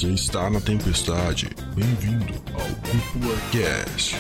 Você está na tempestade. Bem-vindo ao Cúpula Cast.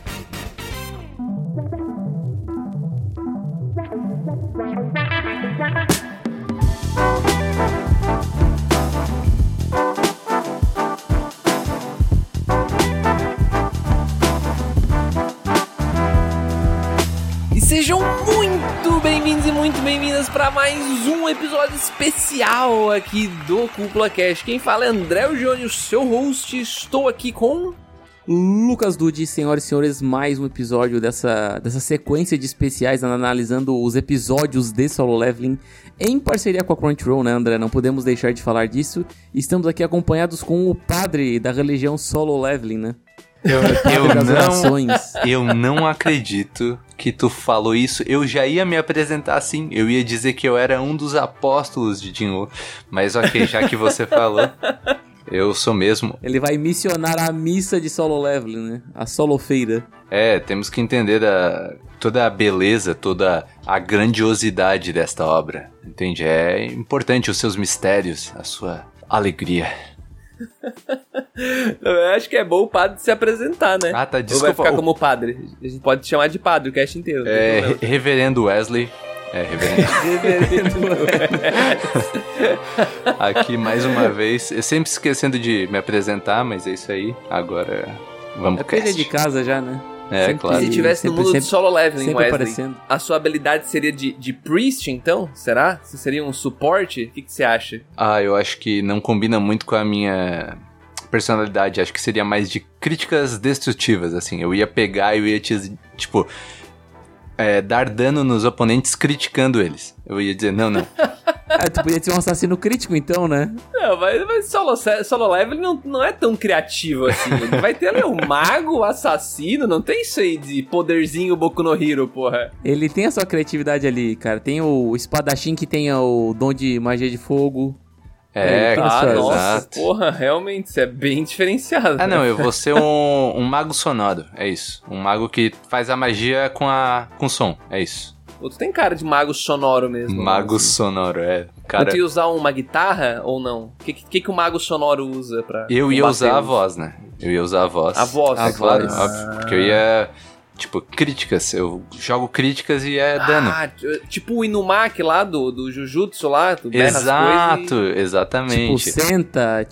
Sejam muito bem-vindos e muito bem-vindas para mais um episódio especial aqui do Cúpula Cast. Quem fala é André Júnior, seu host. Estou aqui com Lucas Dude. Senhoras e senhores, mais um episódio dessa sequência de especiais analisando os episódios de Solo Leveling em parceria com a Crunchyroll, né, André? Não podemos deixar de falar disso. Estamos aqui acompanhados com o padre da religião Solo Leveling, né? Eu não acredito que tu falou isso. Eu já ia me apresentar assim. Eu ia dizer que eu era um dos apóstolos de Jinwoo. Mas ok, já que você falou, eu sou mesmo. Ele vai missionar a missa de Solo Leveling, né? A solofeira. É, temos que entender toda a beleza, toda a grandiosidade desta obra. Entende? É importante os seus mistérios, a sua alegria. Eu acho que é bom o padre se apresentar, né? Ah, tá, desculpa. Ou vai ficar como padre? A gente pode chamar de padre o cast inteiro. Reverendo Wesley. Reverendo Wesley. Aqui mais uma vez. Eu sempre esquecendo de me apresentar, mas é isso aí. Agora vamos pro cast. É de casa já, né? É, sempre, claro. Se tivesse no mundo de Solo Leveling, Wesley, aparecendo. A sua habilidade seria de priest, então? Será? Você seria um suporte? O que você acha? Ah, eu acho que não combina muito com a minha personalidade. Acho que seria mais de críticas destrutivas, assim. Eu ia pegar e eu ia dar dano nos oponentes criticando eles. Eu ia dizer, não. Tu podia ser um assassino crítico, então, né? Não, mas Solo Leveling não é tão criativo assim. Ele vai ter ali o mago, o assassino, não tem isso aí de poderzinho Boku no Hero, porra. Ele tem a sua criatividade ali, cara. Tem o espadachim que tem o dom de magia de fogo. Nossa, exato. Porra, realmente, isso é bem diferenciado. Ah, não, eu vou ser um mago sonoro, é isso. Um mago que faz a magia com som, é isso. Pô, tu tem cara de mago sonoro mesmo. Mago sonoro, cara. Tu ia usar uma guitarra ou não? O que o mago sonoro usa pra... Eu ia usar a voz, né? Eu ia usar a voz. A voz, é claro, óbvio, porque eu ia... críticas, eu jogo críticas e é dano. Ah, tipo o Inumaki lá do Jujutsu lá, tu berra Exato, as coisas exatamente. Tipo, senta,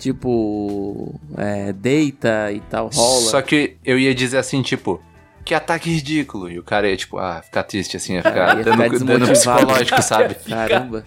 deita e tal, rola. Só que eu ia dizer assim, que ataque ridículo. E o cara ia, ficar triste, assim, ia ficar dano psicológico, sabe? Caramba.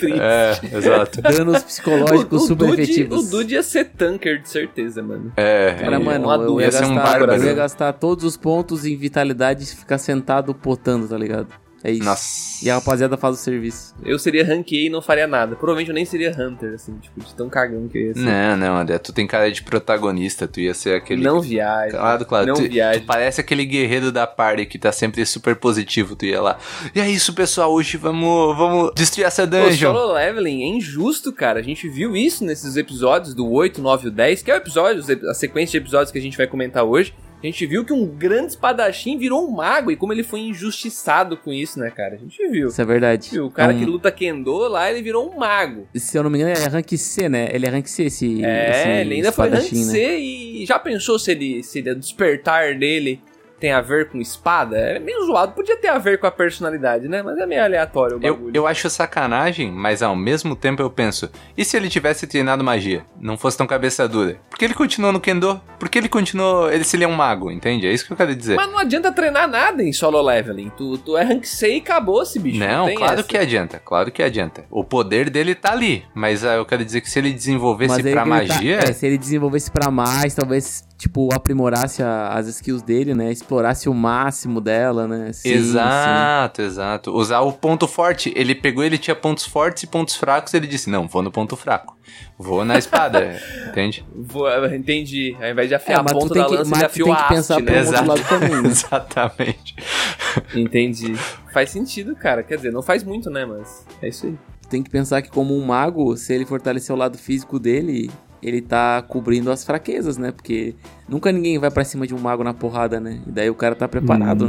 Exato. Danos psicológicos super efetivos. O Dude ia ser tanker, de certeza, mano. Cara, mano, eu ia gastar todos os pontos em vitalidade e ficar sentado potando, tá ligado? É isso. Nossa. E a rapaziada faz o serviço. Eu seria rank E e não faria nada. Provavelmente eu nem seria Hunter, assim, de tão cagão que eu ia ser. Não, André, tu tem cara de protagonista, tu ia ser aquele... Não viaja. Claro. Não viaja. Tu parece aquele guerreiro da party que tá sempre super positivo, tu ia lá. E é isso, pessoal, hoje vamos destruir essa dungeon. O Solo Leveling é injusto, cara. A gente viu isso nesses episódios do 8, 9 e 10, que é a sequência de episódios que a gente vai comentar hoje. A gente viu que um grande espadachim virou um mago e como ele foi injustiçado com isso, né, cara? A gente viu. Isso é verdade. O cara que luta Kendo lá, ele virou um mago. Se eu não me engano, ele é rank C, né? Ele é rank C, esse ele ainda foi rank C, né? E já pensou se o despertar dele tem a ver com espada? É meio zoado, podia ter a ver com a personalidade, né? Mas é meio aleatório o bagulho. Eu acho sacanagem, mas ao mesmo tempo eu penso, e se ele tivesse treinado magia? Não fosse tão cabeça dura? Por que ele continuou no Kendo? Por que ele continuou... se ele é um mago, entende? É isso que eu quero dizer. Mas não adianta treinar nada em Solo Leveling. Tu é rank C e acabou-se, bicho. Não, claro que adianta. O poder dele tá ali, mas eu quero dizer que se ele desenvolvesse pra magia... se ele desenvolvesse pra mais, talvez... aprimorasse as skills dele, né? Explorasse o máximo dela, né? Sim, exato. Usar o ponto forte. Ele tinha pontos fortes e pontos fracos, ele disse, não, vou no ponto fraco. Vou na espada, entende? Entendi. Ao invés de afiar a ponta da lança, ele afia o haste, pensar né? outro lado também. Exatamente. Entendi. Faz sentido, cara. Quer dizer, não faz muito, né? Mas é isso aí. Tem que pensar que como um mago, se ele fortalecer o lado físico dele... ele tá cobrindo as fraquezas, né? Porque nunca ninguém vai pra cima de um mago na porrada, né? E daí o cara tá preparado,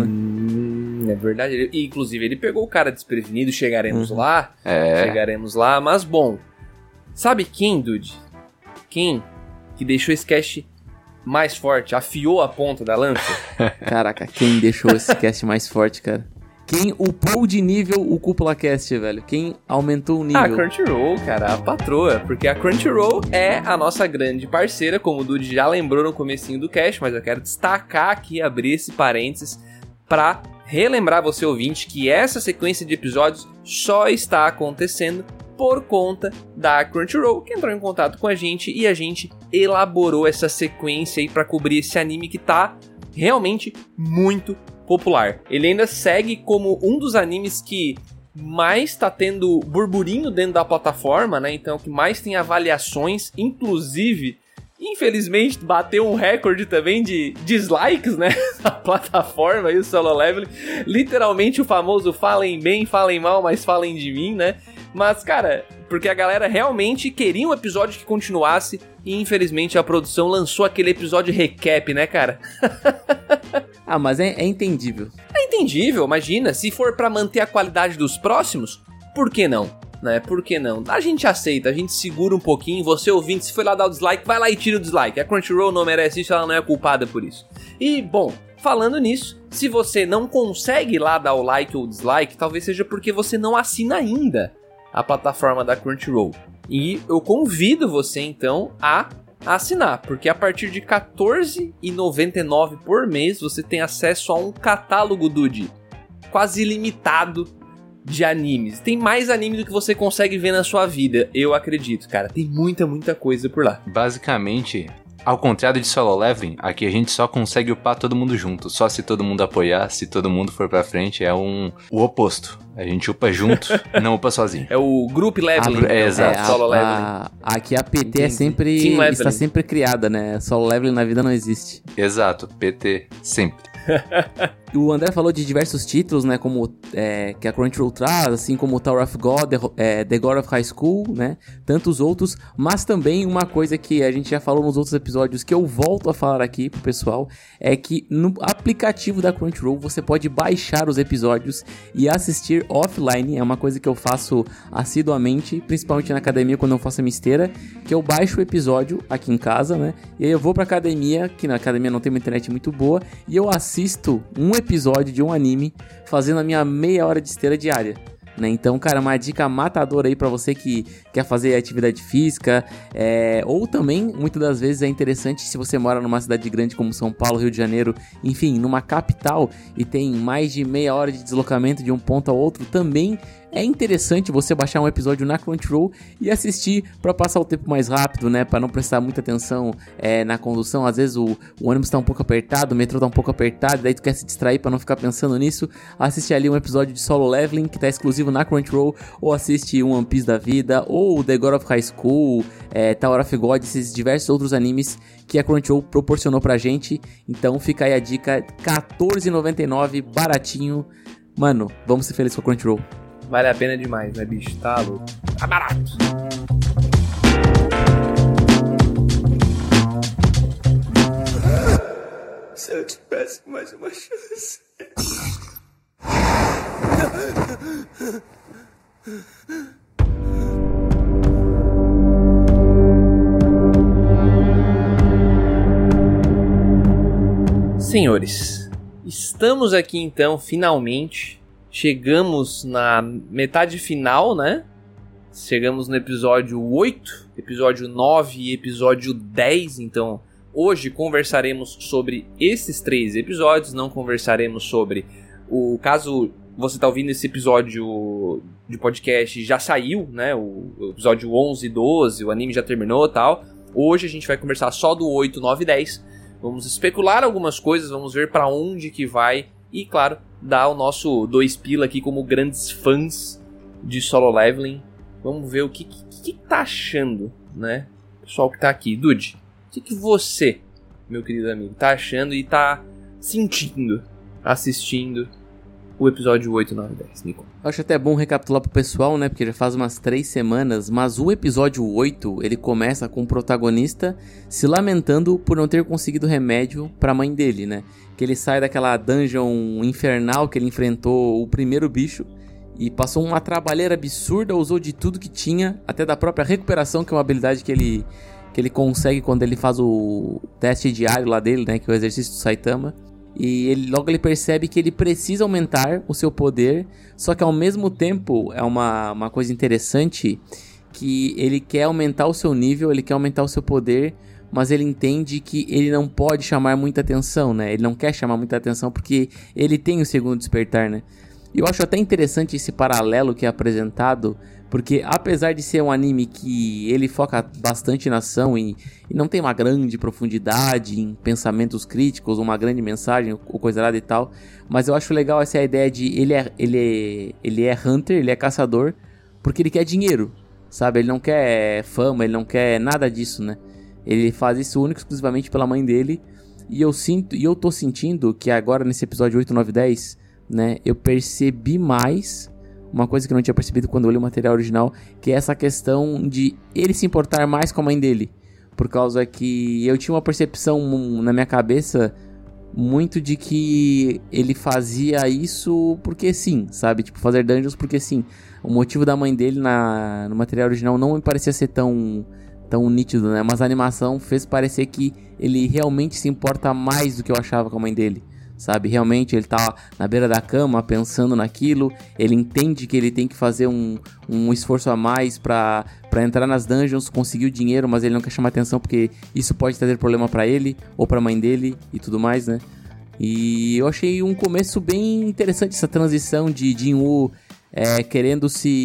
né? É verdade. Inclusive, ele pegou o cara desprevenido, chegaremos lá. Chegaremos lá, mas bom. Sabe quem, Dude? Quem que deixou esse cast mais forte, afiou a ponta da lança? Caraca, quem deixou esse cast mais forte, cara? Quem upou de nível o Cúpula Cast, velho? Quem aumentou o nível? A Crunchyroll, cara, a patroa. Porque a Crunchyroll é a nossa grande parceira, como o Dude já lembrou no comecinho do cast, mas eu quero destacar aqui, abrir esse parênteses, pra relembrar você, ouvinte, que essa sequência de episódios só está acontecendo por conta da Crunchyroll, que entrou em contato com a gente e a gente elaborou essa sequência aí pra cobrir esse anime que tá realmente muito popular. Ele ainda segue como um dos animes que mais tá tendo burburinho dentro da plataforma, né? Então, que mais tem avaliações, inclusive, infelizmente, bateu um recorde também de dislikes, né? Na plataforma aí, o Solo Leveling. Literalmente o famoso falem bem, falem mal, mas falem de mim, né? Mas, cara, porque a galera realmente queria um episódio que continuasse e, infelizmente, a produção lançou aquele episódio recap, né, cara? Ah, mas é entendível. É entendível, imagina. Se for pra manter a qualidade dos próximos, por que não? Né? Por que não? A gente aceita, a gente segura um pouquinho. Você, ouvinte, se foi lá dar o dislike, vai lá e tira o dislike. A Crunchyroll não merece isso, ela não é culpada por isso. E, bom, falando nisso, se você não consegue lá dar o like ou o dislike, talvez seja porque você não assina ainda a plataforma da Crunchyroll. E eu convido você, então, a assinar, porque a partir de R$14,99 por mês, você tem acesso a um catálogo, Dude, quase ilimitado de animes. Tem mais anime do que você consegue ver na sua vida, eu acredito, cara. Tem muita coisa por lá. Basicamente, ao contrário de Solo Leveling, aqui a gente só consegue upar todo mundo junto. Só se todo mundo apoiar, se todo mundo for pra frente, é o oposto. A gente upa junto, não upa sozinho. É o Group Leveling. Exato. Solo Leveling. Aqui a PT está sempre criada, né? Solo Leveling na vida não existe. Exato, PT sempre. O André falou de diversos títulos, né, como que a Crunchyroll traz, assim como o Tower of God, The God of High School, né, tantos outros, mas também uma coisa que a gente já falou nos outros episódios, que eu volto a falar aqui pro pessoal, é que no aplicativo da Crunchyroll você pode baixar os episódios e assistir offline. É uma coisa que eu faço assiduamente, principalmente na academia quando eu faço a minha esteira, que eu baixo o episódio aqui em casa, né, e aí eu vou pra academia, que na academia não tem uma internet muito boa, e eu assisto um episódio de um anime fazendo a minha meia hora de esteira diária, né? Então, cara, uma dica matadora aí pra você que quer fazer atividade física, ou também, muitas das vezes é interessante se você mora numa cidade grande como São Paulo, Rio de Janeiro, enfim, numa capital e tem mais de meia hora de deslocamento de um ponto ao outro, também é interessante você baixar um episódio na Crunchyroll e assistir pra passar o tempo mais rápido, né? Pra não prestar muita atenção na condução. Às vezes o ônibus tá um pouco apertado, o metrô tá um pouco apertado, daí tu quer se distrair pra não ficar pensando nisso. Assiste ali um episódio de Solo Leveling, que tá exclusivo na Crunchyroll, ou assiste um One Piece da vida, ou The God of High School, Tower of God, esses diversos outros animes que a Crunchyroll proporcionou pra gente. Então fica aí a dica, R$14,99, baratinho. Mano, vamos ser felizes com a Crunchyroll. Vale a pena demais, né, bicho? Tá louco. Tá barato. Se eu tivesse mais uma chance. Senhores, estamos aqui então, finalmente. Chegamos na metade final, né? Chegamos no episódio 8, episódio 9 e episódio 10. Então, hoje conversaremos sobre esses 3 episódios. Não conversaremos sobre o caso você tá ouvindo esse episódio de podcast, já saiu, né? O episódio 11 e 12, o anime já terminou e tal. Hoje a gente vai conversar só do 8, 9 e 10. Vamos especular algumas coisas, vamos ver pra onde que vai. E, claro, dar o nosso 2 pila aqui como grandes fãs de Solo Leveling. Vamos ver o que tá achando, né? Pessoal que tá aqui. Dude, o que você, meu querido amigo, tá achando e tá sentindo assistindo o episódio 8, 9 e 10? Me conta. Acho até bom recapitular pro pessoal, né? Porque já faz umas 3 semanas, mas o episódio 8, ele começa com o protagonista se lamentando por não ter conseguido remédio pra mãe dele, né? Que ele sai daquela dungeon infernal que ele enfrentou o primeiro bicho e passou uma trabalheira absurda, usou de tudo que tinha, até da própria recuperação, que é uma habilidade que ele que ele consegue quando ele faz o teste diário lá dele, né, que é o exercício do Saitama. E logo ele percebe que ele precisa aumentar o seu poder, só que ao mesmo tempo é uma coisa interessante, que ele quer aumentar o seu nível, ele quer aumentar o seu poder, mas ele entende que ele não pode chamar muita atenção, né? Ele não quer chamar muita atenção porque ele tem o segundo despertar, né? E eu acho até interessante esse paralelo que é apresentado, porque apesar de ser um anime que ele foca bastante na ação e não tem uma grande profundidade em pensamentos críticos, uma grande mensagem ou coisa nada e tal, mas eu acho legal essa ideia de ele é hunter, ele é caçador, porque ele quer dinheiro, sabe? Ele não quer fama, ele não quer nada disso, né? Ele faz isso único e exclusivamente pela mãe dele, e eu tô sentindo que agora nesse episódio 8, 9 e 10, né, eu percebi mais uma coisa que eu não tinha percebido quando eu li o material original, que é essa questão de ele se importar mais com a mãe dele. Por causa que eu tinha uma percepção na minha cabeça muito de que ele fazia isso porque sim, sabe? Tipo, fazer dungeons porque sim. O motivo da mãe dele no material original não me parecia ser tão nítido, né? Mas a animação fez parecer que ele realmente se importa mais do que eu achava com a mãe dele. Sabe, realmente ele tá na beira da cama pensando naquilo, ele entende que ele tem que fazer um esforço a mais pra entrar nas dungeons, conseguir o dinheiro, mas ele não quer chamar atenção porque isso pode trazer problema pra ele ou pra mãe dele e tudo mais, né? E eu achei um começo bem interessante essa transição de Jin-Woo querendo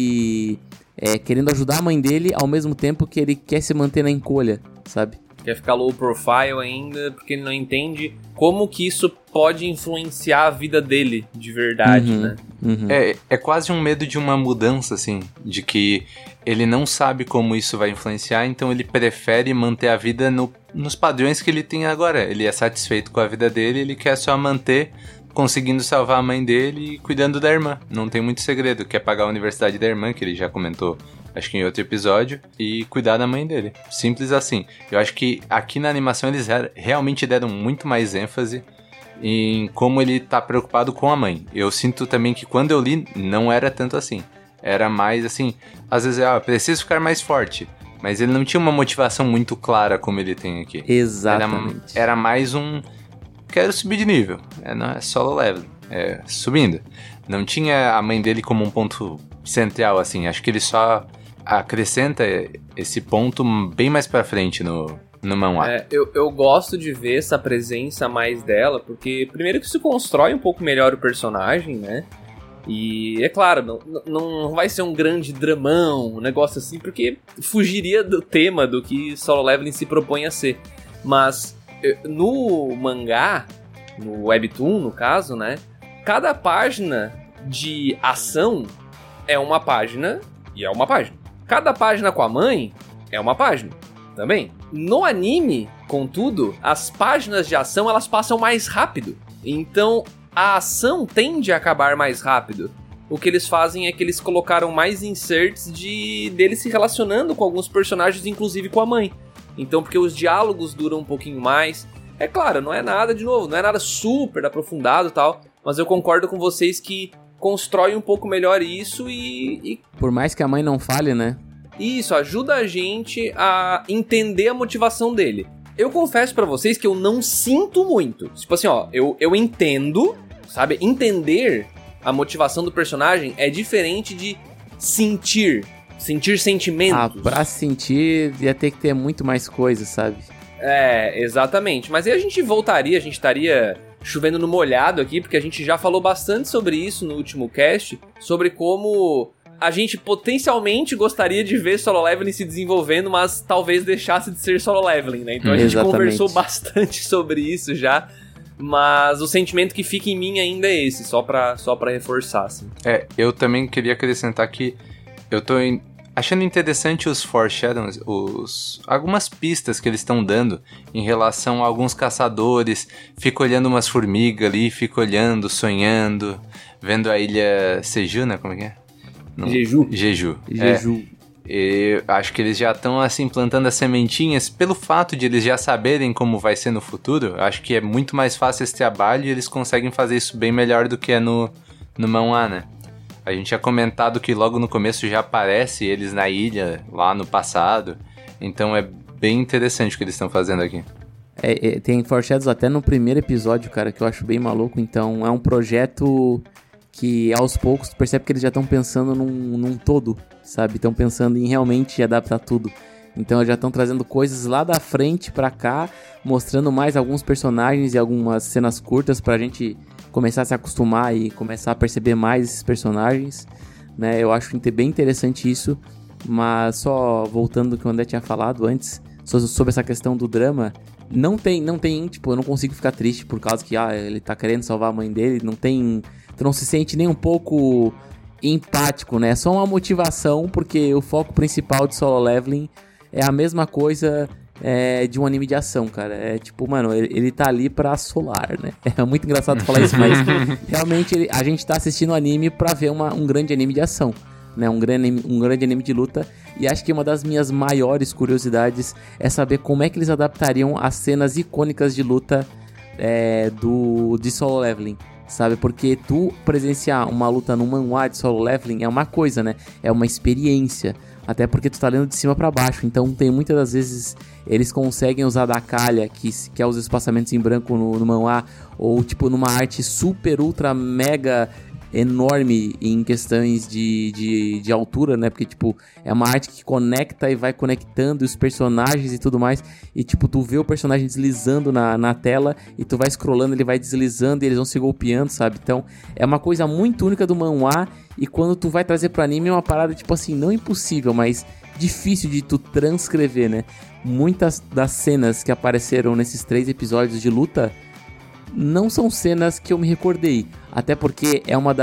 ajudar a mãe dele ao mesmo tempo que ele quer se manter na encolha, sabe? Quer ficar low profile ainda, porque ele não entende como que isso pode influenciar a vida dele de verdade, né? Uhum. É quase um medo de uma mudança, assim, de que ele não sabe como isso vai influenciar, então ele prefere manter a vida nos padrões que ele tem agora. Ele é satisfeito com a vida dele, ele quer só manter conseguindo salvar a mãe dele e cuidando da irmã. Não tem muito segredo, quer pagar a universidade da irmã, que ele já comentou, acho que em outro episódio, e cuidar da mãe dele. Simples assim. Eu acho que aqui na animação eles realmente deram muito mais ênfase em como ele tá preocupado com a mãe. Eu sinto também que quando eu li, não era tanto assim. Era mais assim, às vezes, preciso ficar mais forte. Mas ele não tinha uma motivação muito clara como ele tem aqui. Exatamente. Era mais quero subir de nível. Não é solo level. Subindo. Não tinha a mãe dele como um ponto central, assim. Acho que ele só acrescenta esse ponto bem mais pra frente no manhwa. Eu gosto de ver essa presença mais dela, porque primeiro que isso constrói um pouco melhor o personagem, né? E é claro, não vai ser um grande dramão, um negócio assim, porque fugiria do tema do que Solo Leveling se propõe a ser. Mas no mangá, no webtoon no caso, né? Cada página de ação é uma página e é uma página. Cada página com a mãe é uma página também. No anime, contudo, as páginas de ação elas passam mais rápido. Então a ação tende a acabar mais rápido. O que eles fazem é que eles colocaram mais inserts dele se relacionando com alguns personagens, inclusive com a mãe. Então, porque os diálogos duram um pouquinho mais. É claro, não é nada, de novo, não é nada super aprofundado e tal, mas eu concordo com vocês que constrói um pouco melhor isso e... Por mais que a mãe não fale, né? Isso, ajuda a gente a entender a motivação dele. Eu confesso pra vocês que eu não sinto muito. Tipo assim, eu entendo, sabe? Entender a motivação do personagem é diferente de sentir sentimentos. Pra sentir ia ter que ter muito mais coisas, sabe? Exatamente. Mas aí a gente estaria chovendo no molhado aqui, porque a gente já falou bastante sobre isso no último cast, sobre como a gente potencialmente gostaria de ver Solo Leveling se desenvolvendo, mas talvez deixasse de ser Solo Leveling, né? Então a gente conversou bastante sobre isso já, mas o sentimento que fica em mim ainda é esse, só pra reforçar, assim. Eu também queria acrescentar que eu tô achando interessante os foreshadows, algumas pistas que eles estão dando em relação a alguns caçadores. Fico olhando umas formigas ali, fico olhando, sonhando, vendo a ilha Seju, né? Como é que é? Jeju. Eu acho que eles já estão assim plantando as sementinhas pelo fato de eles já saberem como vai ser no futuro. Acho que é muito mais fácil esse trabalho e eles conseguem fazer isso bem melhor do que é no manhwa, né? A gente tinha comentado que logo no começo já aparece eles na ilha, lá no passado. Então é bem interessante o que eles estão fazendo aqui. Tem foreshadows até no primeiro episódio, cara, que eu acho bem maluco. Então é um projeto que aos poucos tu percebe que eles já estão pensando num todo, sabe? Estão pensando em realmente adaptar tudo. Então já estão trazendo coisas lá da frente pra cá, mostrando mais alguns personagens e algumas cenas curtas pra gente começar a se acostumar e começar a perceber mais esses personagens, né? Eu acho bem interessante isso, mas só voltando do que o André tinha falado antes, sobre essa questão do drama, não tem, tipo, eu não consigo ficar triste por causa que, ele tá querendo salvar a mãe dele, tu não se sente nem um pouco empático, né? É só uma motivação, porque o foco principal de Solo Leveling é a mesma coisa de um anime de ação, cara. É tipo, mano, ele tá ali pra solar, né? É muito engraçado falar isso, mas realmente a gente tá assistindo o anime pra ver um grande anime de ação, né? Um grande anime de luta. E acho que uma das minhas maiores curiosidades é saber como é que eles adaptariam as cenas icônicas de luta de Solo Leveling, sabe? Porque tu presenciar uma luta no manhwa de Solo Leveling é uma coisa, né? É uma experiência. Até porque tu tá lendo de cima pra baixo. Então tem muitas das vezes eles conseguem usar da calha, que é os espaçamentos em branco no manhwa, ou tipo numa arte super, ultra, mega enorme em questões de altura, né? Porque, tipo, é uma arte que conecta e vai conectando os personagens e tudo mais. E, tipo, tu vê o personagem deslizando na tela e tu vai scrollando, ele vai deslizando e eles vão se golpeando, sabe? Então, é uma coisa muito única do manhwa. E quando tu vai trazer pro anime é uma parada, tipo assim, não impossível, mas difícil de tu transcrever, né? Muitas das cenas que apareceram nesses 3 episódios de luta não são cenas que eu me recordei. Até porque é uma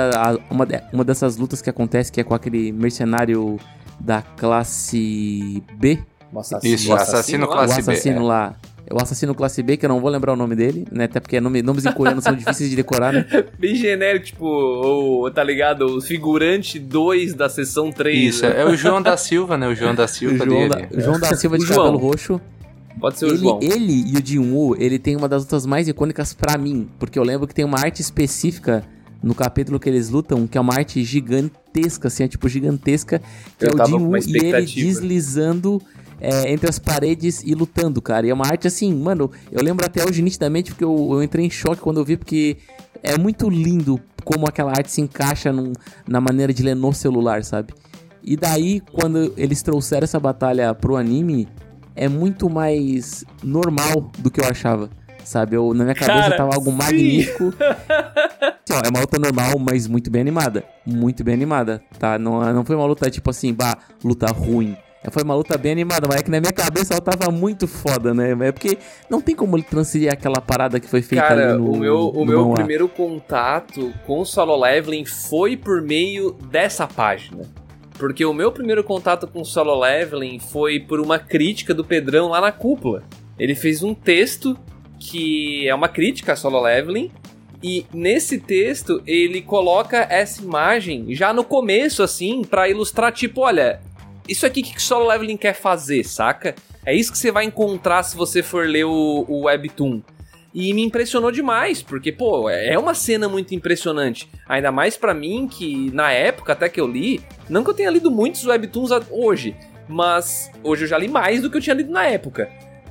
dessas lutas que acontece, que é com aquele mercenário da classe B. Isso, o assassino classe B. O assassino lá. O assassino classe B, que eu não vou lembrar o nome dele, né? Até porque nomes em coreano são difíceis de decorar, né? Bem genérico, tipo, tá ligado? O figurante 2 da sessão 3. Isso, é o João da Silva, né? O João da Silva dele. O João da Silva de cabelo roxo. Pode ser o João. Ele e o Jin-Woo, ele tem uma das lutas mais icônicas pra mim. Porque eu lembro que tem uma arte específica no capítulo que eles lutam, que é uma arte gigantesca, assim, gigantesca. Que é o Jin-Woo e ele deslizando entre as paredes e lutando, cara. E é uma arte assim, mano, eu lembro até hoje nitidamente, porque eu entrei em choque quando eu vi, porque é muito lindo como aquela arte se encaixa na maneira de ler no celular, sabe? E daí, quando eles trouxeram essa batalha pro anime, é muito mais normal do que eu achava, sabe? Na minha cabeça tava algo magnífico. Assim, é uma luta normal, mas muito bem animada. Muito bem animada, tá? Não foi uma luta tipo assim, luta ruim. Foi uma luta bem animada, mas é que na minha cabeça ela tava muito foda, né? É porque não tem como ele transferir aquela parada que foi feita ali no... O meu primeiro contato com o Solo Leveling foi por meio dessa página. Porque o meu primeiro contato com o Solo Leveling foi por uma crítica do Pedrão lá na Cúpula. Ele fez um texto que é uma crítica a Solo Leveling, e nesse texto ele coloca essa imagem já no começo, assim, pra ilustrar, tipo, olha... Isso aqui que o Solo Leveling quer fazer, saca? É isso que você vai encontrar se você for ler o Webtoon. E me impressionou demais, porque, pô, é uma cena muito impressionante. Ainda mais pra mim, que na época até que eu li, não que eu tenha lido muitos Webtoons hoje, mas hoje eu já li mais do que eu tinha lido na época.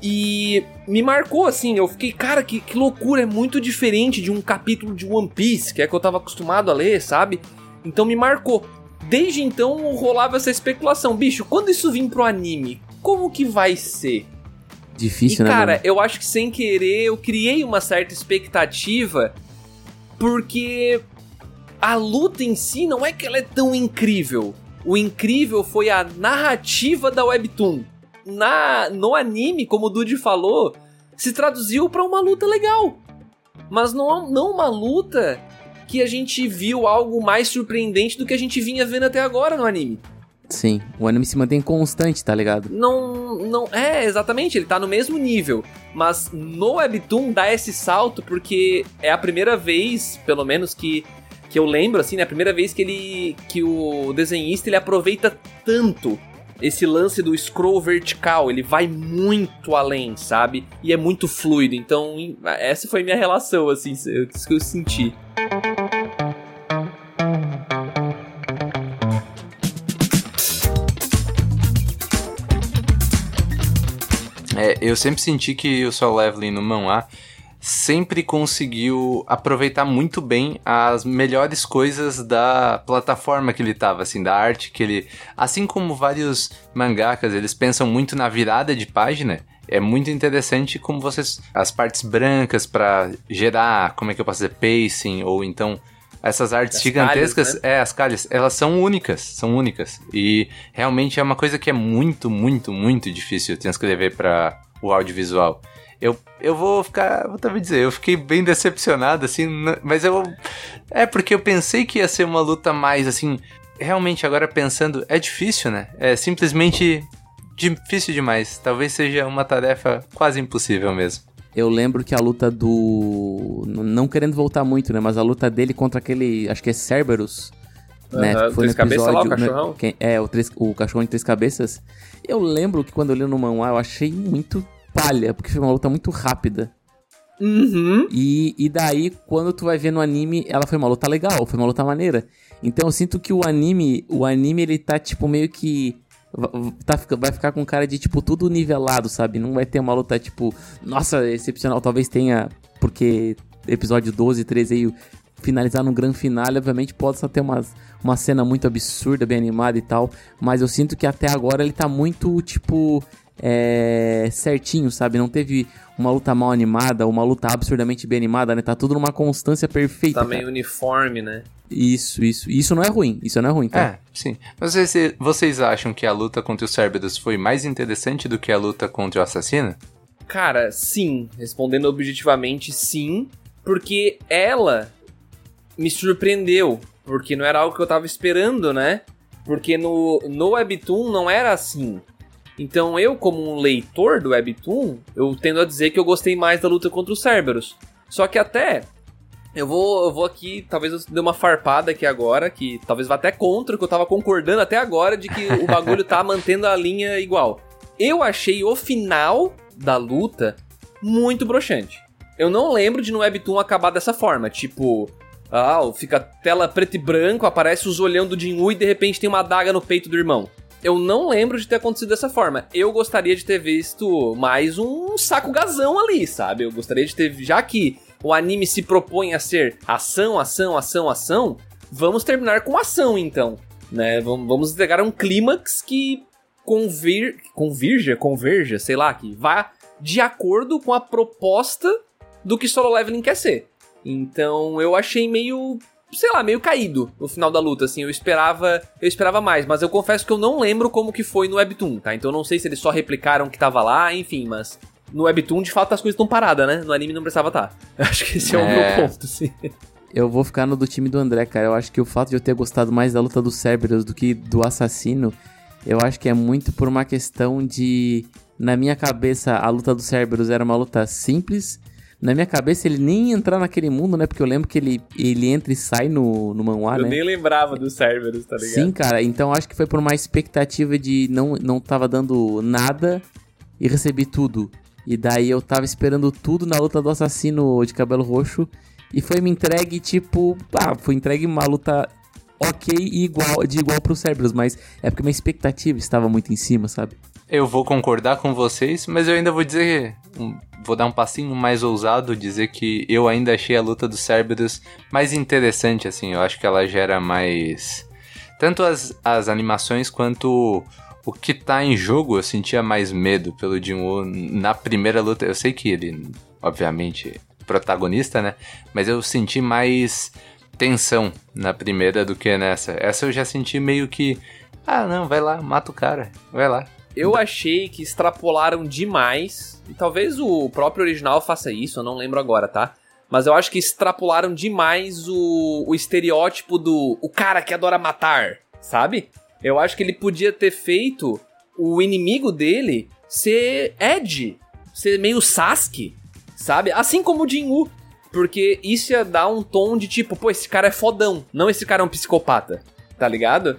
E me marcou, assim, eu fiquei, cara, que loucura, é muito diferente de um capítulo de One Piece, que é que eu tava acostumado a ler, sabe? Então me marcou. Desde então rolava essa especulação, bicho, quando isso vir pro anime, como que vai ser? Difícil, né? E cara, mano? Eu acho que sem querer eu criei uma certa expectativa, porque a luta em si não é que ela é tão incrível. O incrível foi a narrativa da Webtoon. No anime, como o Dude falou, se traduziu pra uma luta legal. Mas não uma luta que a gente viu algo mais surpreendente do que a gente vinha vendo até agora no anime. Sim, o anime se mantém constante, tá ligado? Não, exatamente, ele tá no mesmo nível. Mas no Webtoon dá esse salto porque é a primeira vez, pelo menos que eu lembro, assim, né? A primeira vez que o desenhista ele aproveita tanto esse lance do scroll vertical, ele vai muito além, sabe? E é muito fluido, então essa foi minha relação, assim, isso que eu senti. Eu sempre senti que o Solo Leveling no manhwa sempre conseguiu aproveitar muito bem as melhores coisas da plataforma que ele tava, assim, da arte que ele... Assim como vários mangakas, eles pensam muito na virada de página, é muito interessante como vocês... As partes brancas pra gerar, como é que eu posso dizer, pacing, ou então... Essas artes as gigantescas, calhas, né? As calhas, elas são únicas. E realmente é uma coisa que é muito, muito, muito difícil transcrever para o audiovisual. Eu vou também dizer, eu fiquei bem decepcionado, assim, mas é porque eu pensei que ia ser uma luta mais, assim, realmente agora pensando, é difícil, né? É simplesmente difícil demais. Talvez seja uma tarefa quase impossível mesmo. Eu lembro que a luta do... Não querendo voltar muito, né? Mas a luta dele contra aquele... Acho que é Cerberus, né? Que foi três cabeças lá, o cachorrão? O cachorrão de 3 cabeças. Eu lembro que quando eu li no manhwa, eu achei muito palha, porque foi uma luta muito rápida. Uhum. E daí, quando tu vai ver no anime, ela foi uma luta legal, foi uma luta maneira. Então eu sinto que o anime ele tá, tipo, meio que... vai ficar com cara de, tipo, tudo nivelado, sabe? Não vai ter uma luta, tipo, nossa, excepcional. Talvez tenha, porque episódio 12 e 13 aí, finalizar num grande finale, obviamente pode só ter uma cena muito absurda, bem animada e tal. Mas eu sinto que até agora ele tá muito, tipo... certinho, sabe? Não teve uma luta mal animada, uma luta absurdamente bem animada, né? Tá tudo numa constância perfeita. Tá meio uniforme, né? Isso não é ruim. Isso não é ruim, tá? Sim. Mas vocês acham que a luta contra o Cerberus foi mais interessante do que a luta contra o assassino? Cara, sim. Respondendo objetivamente, sim. Porque ela me surpreendeu. Porque não era algo que eu tava esperando, né? Porque no Webtoon não era assim. Então eu, como um leitor do Webtoon, eu tendo a dizer que eu gostei mais da luta contra o Cerberus. Só que até, eu vou aqui, talvez eu dê uma farpada aqui agora, que talvez vá até contra o que eu tava concordando até agora, de que o bagulho tá mantendo a linha igual. Eu achei o final da luta muito broxante. Eu não lembro de no Webtoon acabar dessa forma, tipo... fica tela preto e branco, aparece os olhão do Jinwoo e de repente tem uma adaga no peito do irmão. Eu não lembro de ter acontecido dessa forma. Eu gostaria de ter visto mais um saco gazão ali, sabe? Eu gostaria de ter... Já que o anime se propõe a ser ação, ação, ação, ação, vamos terminar com ação, então. Né? Vamos entregar um clímax que converja, sei lá, que vá de acordo com a proposta do que Solo Leveling quer ser. Então eu achei meio... sei lá, meio caído no final da luta, assim, eu esperava mais, mas eu confesso que eu não lembro como que foi no Webtoon, tá? Então eu não sei se eles só replicaram o que tava lá, enfim, mas no Webtoon, de fato, as coisas estão paradas, né? No anime não precisava estar. Eu acho que esse é o meu ponto, sim. Eu vou ficar no do time do André, cara. Eu acho que o fato de eu ter gostado mais da luta do Cerberus do que do assassino, eu acho que é muito por uma questão de... Na minha cabeça, a luta do Cerberus era uma luta simples. Na minha cabeça, ele nem ia entrar naquele mundo, né? Porque eu lembro que ele entra e sai no manhwa, né? Eu nem lembrava do Cerberus, tá ligado? Sim, cara. Então, acho que foi por uma expectativa de não tava dando nada e recebi tudo. E daí, eu tava esperando tudo na luta do assassino de cabelo roxo. E foi me entregue, tipo... foi entregue uma luta ok e de igual pro Cerberus. Mas é porque minha expectativa estava muito em cima, sabe? Eu vou concordar com vocês, mas eu ainda vou dizer... Vou dar um passinho mais ousado, dizer que eu ainda achei a luta do Cerberus mais interessante, assim. Eu acho que ela gera mais... Tanto as animações quanto o que tá em jogo, eu sentia mais medo pelo Jinwoo na primeira luta. Eu sei que ele, obviamente, é protagonista, né? Mas eu senti mais tensão na primeira do que nessa. Essa eu já senti meio que... não, vai lá, mata o cara, vai lá. Eu achei que extrapolaram demais, e talvez o próprio original faça isso, eu não lembro agora, tá? Mas eu acho que extrapolaram demais o estereótipo do o cara que adora matar, sabe? Eu acho que ele podia ter feito o inimigo dele ser Edge, ser meio Sasuke, sabe? Assim como o Jinwoo, porque isso ia dar um tom de tipo, pô, esse cara é fodão, não esse cara é um psicopata, tá ligado?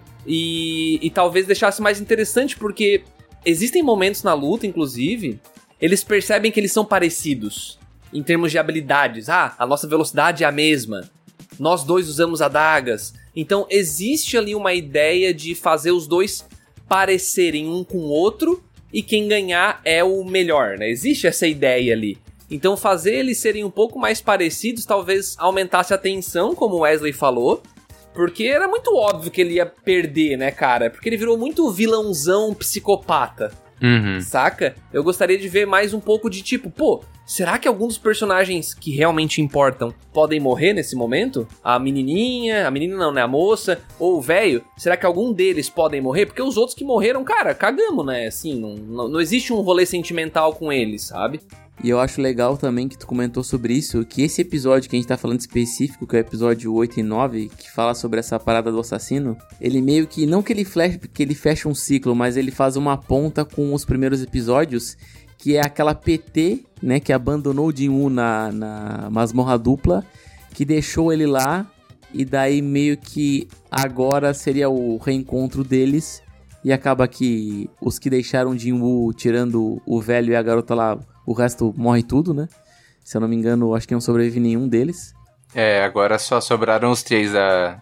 E talvez deixasse mais interessante, porque... Existem momentos na luta, inclusive, eles percebem que eles são parecidos em termos de habilidades. A nossa velocidade é a mesma. Nós dois usamos adagas. Então existe ali uma ideia de fazer os dois parecerem um com o outro e quem ganhar é o melhor, né? Existe essa ideia ali. Então fazer eles serem um pouco mais parecidos talvez aumentasse a tensão, como o Wesley falou, porque era muito óbvio que ele ia perder, né, cara? Porque ele virou muito vilãozão psicopata, saca? Eu gostaria de ver mais um pouco de tipo, pô, será que alguns dos personagens que realmente importam podem morrer nesse momento? A menina não, né? A moça, ou o velho, será que algum deles podem morrer? Porque os outros que morreram, cara, cagamos, né? Assim, não existe um rolê sentimental com eles, sabe? E eu acho legal também que tu comentou sobre isso, que esse episódio que a gente tá falando específico, que é o episódio 8 e 9, que fala sobre essa parada do assassino, ele meio que, não que ele fecha um ciclo, mas ele faz uma ponta com os primeiros episódios, que é aquela PT, né, que abandonou o Jin-Woo na masmorra dupla, que deixou ele lá, e daí meio que agora seria o reencontro deles, e acaba que os que deixaram o Jin-Woo, tirando o velho e a garota lá, o resto morre tudo, né? Se eu não me engano, acho que não sobrevive nenhum deles. Agora só sobraram os 3 da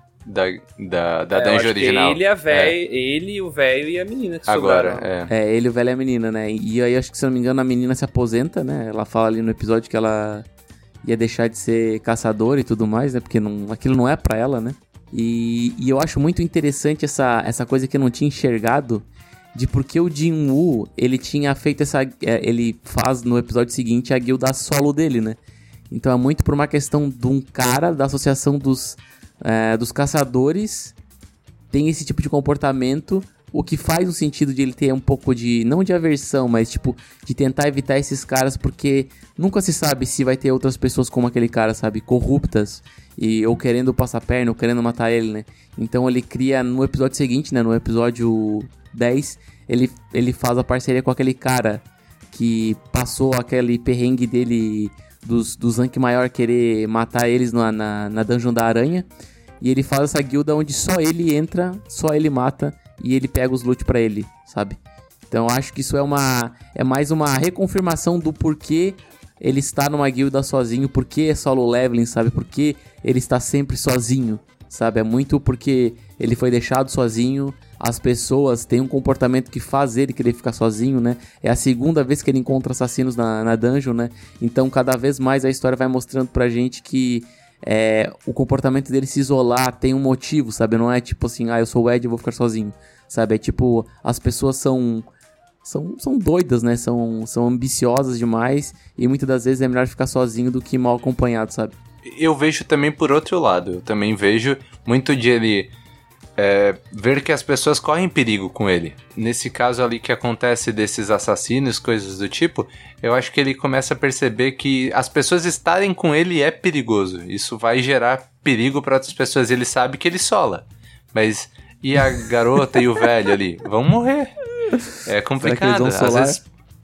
dungeon original. Ele, o velho e a menina que sobraram. Ele, o velho e a menina, né? E aí, acho que, se eu não me engano, a menina se aposenta, né? Ela fala ali no episódio que ela ia deixar de ser caçadora e tudo mais, né? Porque aquilo não é pra ela, né? E eu acho muito interessante essa coisa que eu não tinha enxergado, de porque o Jin-Woo, ele tinha feito ele faz no episódio seguinte a guilda solo dele, né? Então é muito por uma questão de um cara da associação dos caçadores tem esse tipo de comportamento, o que faz o sentido de ele ter um pouco de, não de aversão, mas tipo, de tentar evitar esses caras, porque nunca se sabe se vai ter outras pessoas como aquele cara, sabe, corruptas, ou querendo passar a perna, ou querendo matar ele, né? Então ele cria, no episódio seguinte, né, no episódio 10, ele faz a parceria com aquele cara que passou aquele perrengue dele do Zank Maior querer matar eles na Dungeon da Aranha, e ele faz essa guilda onde só ele entra, só ele mata, e ele pega os loot pra ele, sabe? Então eu acho que isso é mais uma reconfirmação do porquê ele está numa guilda sozinho, porquê é solo leveling, sabe? Porque ele está sempre sozinho, sabe? É muito porque ele foi deixado sozinho, as pessoas têm um comportamento que faz ele querer ficar sozinho, né? É a segunda vez que ele encontra assassinos na dungeon, né? Então cada vez mais a história vai mostrando pra gente que o comportamento dele se isolar tem um motivo, sabe? Não é tipo assim, eu sou o Ed e vou ficar sozinho, sabe? É tipo, as pessoas são doidas, né? São ambiciosas demais, e muitas das vezes é melhor ficar sozinho do que mal acompanhado, sabe? Eu vejo também por outro lado. Eu também vejo muito de ele ver que as pessoas correm perigo com ele. Nesse caso ali que acontece desses assassinos, coisas do tipo, eu acho que ele começa a perceber que as pessoas estarem com ele é perigoso. Isso vai gerar perigo para outras pessoas. Ele sabe que ele sola. Mas e a garota e o velho ali? Vão morrer. É complicado. Às vezes...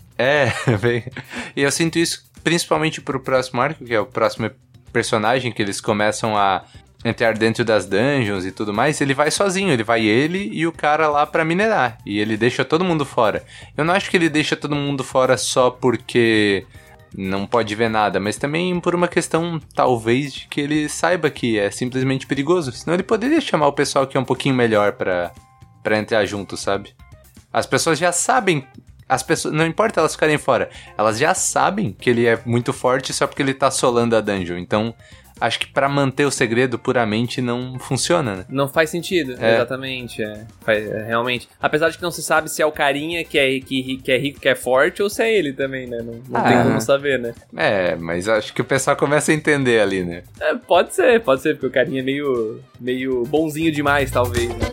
E eu sinto isso principalmente pro próximo arco, que é o próximo personagem, que eles começam a entrar dentro das dungeons e tudo mais. Ele vai sozinho, ele e o cara lá pra minerar, e ele deixa todo mundo fora. Eu não acho que ele deixa todo mundo fora só porque não pode ver nada, mas também por uma questão, talvez, de que ele saiba que é simplesmente perigoso. Senão ele poderia chamar o pessoal que é um pouquinho melhor pra entrar junto, sabe? As pessoas já sabem, não importa elas ficarem fora, elas já sabem que ele é muito forte só porque ele tá solando a dungeon. Então, acho que pra manter o segredo puramente não funciona, né? Não faz sentido, exatamente. Realmente. Apesar de que não se sabe se é o carinha que é rico, que é forte, ou se é ele também, né? Não tem como saber, né? Mas acho que o pessoal começa a entender ali, né? Pode ser, porque o carinha é meio bonzinho demais, talvez, né?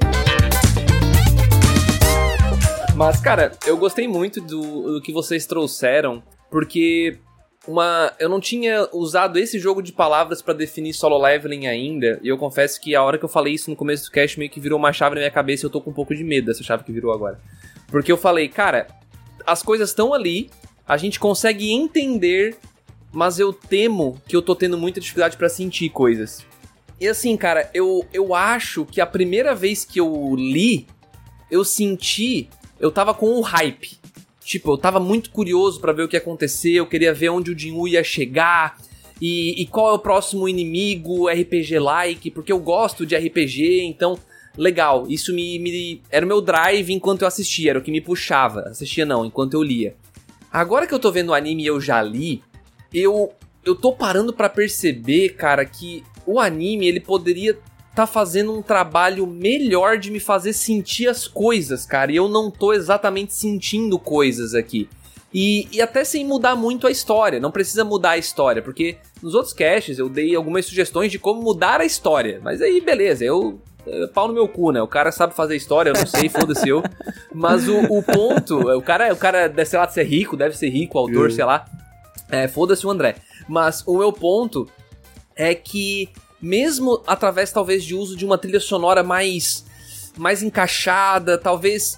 Mas, cara, eu gostei muito do que vocês trouxeram, porque eu não tinha usado esse jogo de palavras pra definir solo leveling ainda, e eu confesso que a hora que eu falei isso no começo do cast meio que virou uma chave na minha cabeça, e eu tô com um pouco de medo dessa chave que virou agora. Porque eu falei, cara, as coisas estão ali, a gente consegue entender, mas eu temo que eu tô tendo muita dificuldade pra sentir coisas. E assim, cara, eu acho que a primeira vez que eu li, eu senti... Eu tava com um hype. Tipo, eu tava muito curioso pra ver o que ia acontecer. Eu queria ver onde o Jin-Woo ia chegar. E qual é o próximo inimigo RPG-like. Porque eu gosto de RPG, então legal, isso era o meu drive enquanto eu assistia, era o que me puxava. Assistia não, enquanto eu lia. Agora que eu tô vendo o anime e eu já li, eu tô parando pra perceber, cara, que o anime, ele poderia tá fazendo um trabalho melhor de me fazer sentir as coisas, cara, e eu não tô exatamente sentindo coisas aqui. E até sem mudar muito a história, não precisa mudar a história, porque nos outros casts eu dei algumas sugestões de como mudar a história, mas aí beleza, pau no meu cu, né, o cara sabe fazer história, eu não sei, foda-se eu, mas o ponto, o cara deve, sei lá, ser rico, o autor, sei lá, foda-se o André, mas o meu ponto é que mesmo através talvez de uso de uma trilha sonora mais encaixada, talvez,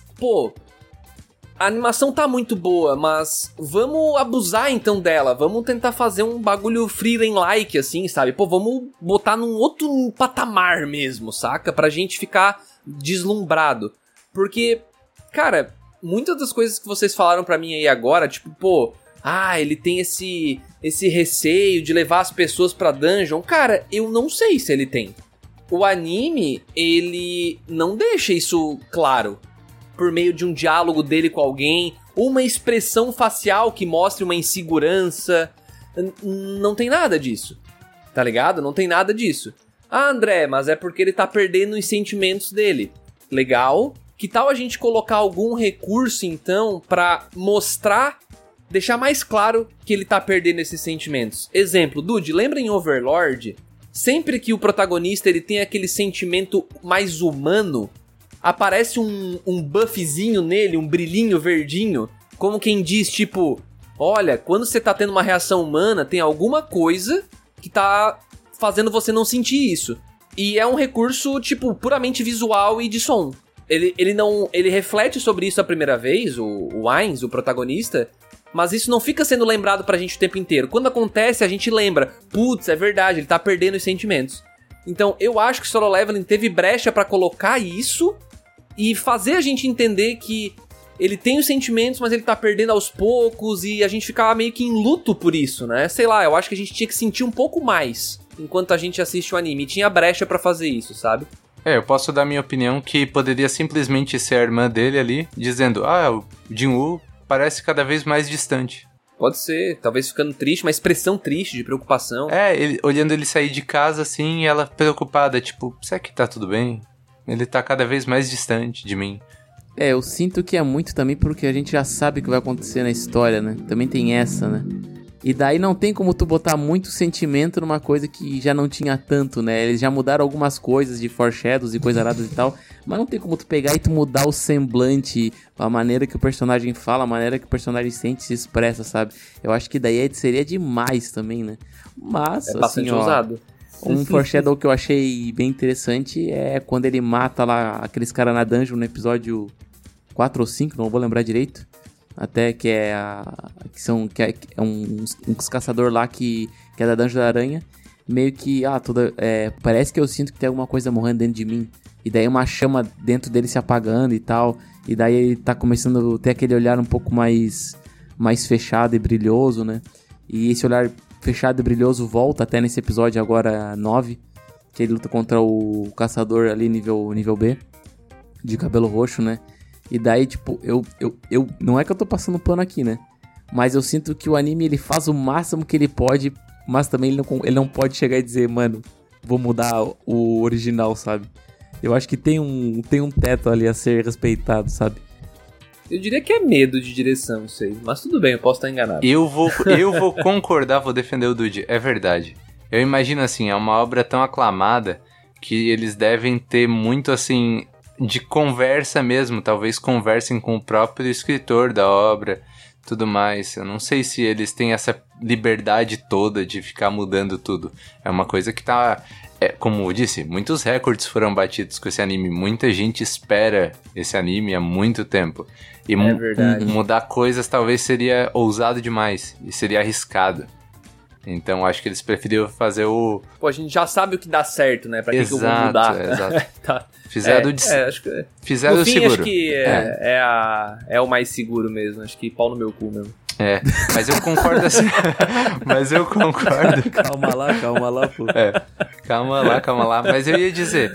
a animação tá muito boa, mas vamos abusar então dela, vamos tentar fazer um bagulho Frieren-like, assim, sabe? Vamos botar num outro patamar mesmo, saca? Pra gente ficar deslumbrado. Porque, cara, muitas das coisas que vocês falaram pra mim aí agora, tipo, ele tem esse receio de levar as pessoas pra dungeon. Cara, eu não sei se ele tem. O anime, ele não deixa isso claro. Por meio de um diálogo dele com alguém, ou uma expressão facial que mostre uma insegurança. Não tem nada disso, tá ligado? Não tem nada disso. Ah, André, mas é porque ele tá perdendo os sentimentos dele. Legal. Que tal a gente colocar algum recurso, então, pra mostrar, deixar mais claro que ele tá perdendo esses sentimentos? Exemplo, Dude, lembra em Overlord? Sempre que o protagonista ele tem aquele sentimento mais humano, aparece um buffzinho nele, um brilhinho verdinho, como quem diz, tipo, olha, quando você tá tendo uma reação humana, tem alguma coisa que tá fazendo você não sentir isso. E é um recurso, tipo, puramente visual e de som. Ele reflete sobre isso a primeira vez, o Ainz, o protagonista, mas isso não fica sendo lembrado pra gente o tempo inteiro. Quando acontece, a gente lembra, putz, é verdade, ele tá perdendo os sentimentos. Então, eu acho que Solo Leveling teve brecha pra colocar isso e fazer a gente entender que ele tem os sentimentos, mas ele tá perdendo aos poucos, e a gente ficava meio que em luto por isso, né? Sei lá, eu acho que a gente tinha que sentir um pouco mais enquanto a gente assiste o anime. E tinha brecha pra fazer isso, sabe? Eu posso dar minha opinião que poderia simplesmente ser a irmã dele ali, dizendo, o Jin-Woo parece cada vez mais distante. Pode ser, talvez ficando triste, uma expressão triste, de preocupação. Olhando ele sair de casa assim, e ela preocupada, tipo, será que tá tudo bem? Ele tá cada vez mais distante de mim. Eu sinto que é muito também porque a gente já sabe o que vai acontecer na história, né? Também tem essa, né? E daí não tem como tu botar muito sentimento numa coisa que já não tinha tanto, né? Eles já mudaram algumas coisas de foreshadows e coisa aradas e tal, mas não tem como tu pegar e tu mudar o semblante, a maneira que o personagem fala, a maneira que o personagem sente e se expressa, sabe? Eu acho que daí seria demais também, né? Mas, é bastante ousado. Um foreshadow que eu achei bem interessante é quando ele mata lá aqueles caras na dungeon no episódio 4 ou 5, não vou lembrar direito. Até que é uns caçador lá que é da Dungeon da Aranha. Meio que, parece que eu sinto que tem alguma coisa morrendo dentro de mim. E daí uma chama dentro dele se apagando e tal. E daí ele tá começando a ter aquele olhar um pouco mais fechado e brilhoso, né? E esse olhar fechado e brilhoso volta até nesse episódio agora 9. Que ele luta contra o caçador ali nível B. De cabelo roxo, né? E daí, tipo, eu não é que eu tô passando pano aqui, né? Mas eu sinto que o anime, ele faz o máximo que ele pode, mas também ele não pode chegar e dizer, mano, vou mudar o original, sabe? Eu acho que tem um teto ali a ser respeitado, sabe? Eu diria que é medo de direção isso aí, mas tudo bem, eu posso estar enganado. Eu vou concordar, vou defender o Dude, é verdade. Eu imagino assim, é uma obra tão aclamada que eles devem ter muito assim de conversa mesmo, talvez conversem com o próprio escritor da obra, tudo mais. Eu não sei se eles têm essa liberdade toda de ficar mudando tudo. É uma coisa que tá... como eu disse, muitos recordes foram batidos com esse anime. Muita gente espera esse anime há muito tempo. E verdade. Mudar coisas talvez seria ousado demais e seria arriscado. Então acho que eles preferiram fazer o... a gente já sabe o que dá certo, né? Pra que eu vou mudar? Exato. Tá. Fizeram acho que... Fizeram o seguro. Acho que é o mais seguro mesmo. Acho que pau no meu cu mesmo. Mas eu concordo assim. Mas eu concordo. Calma lá, pô. Calma lá. Mas eu ia dizer,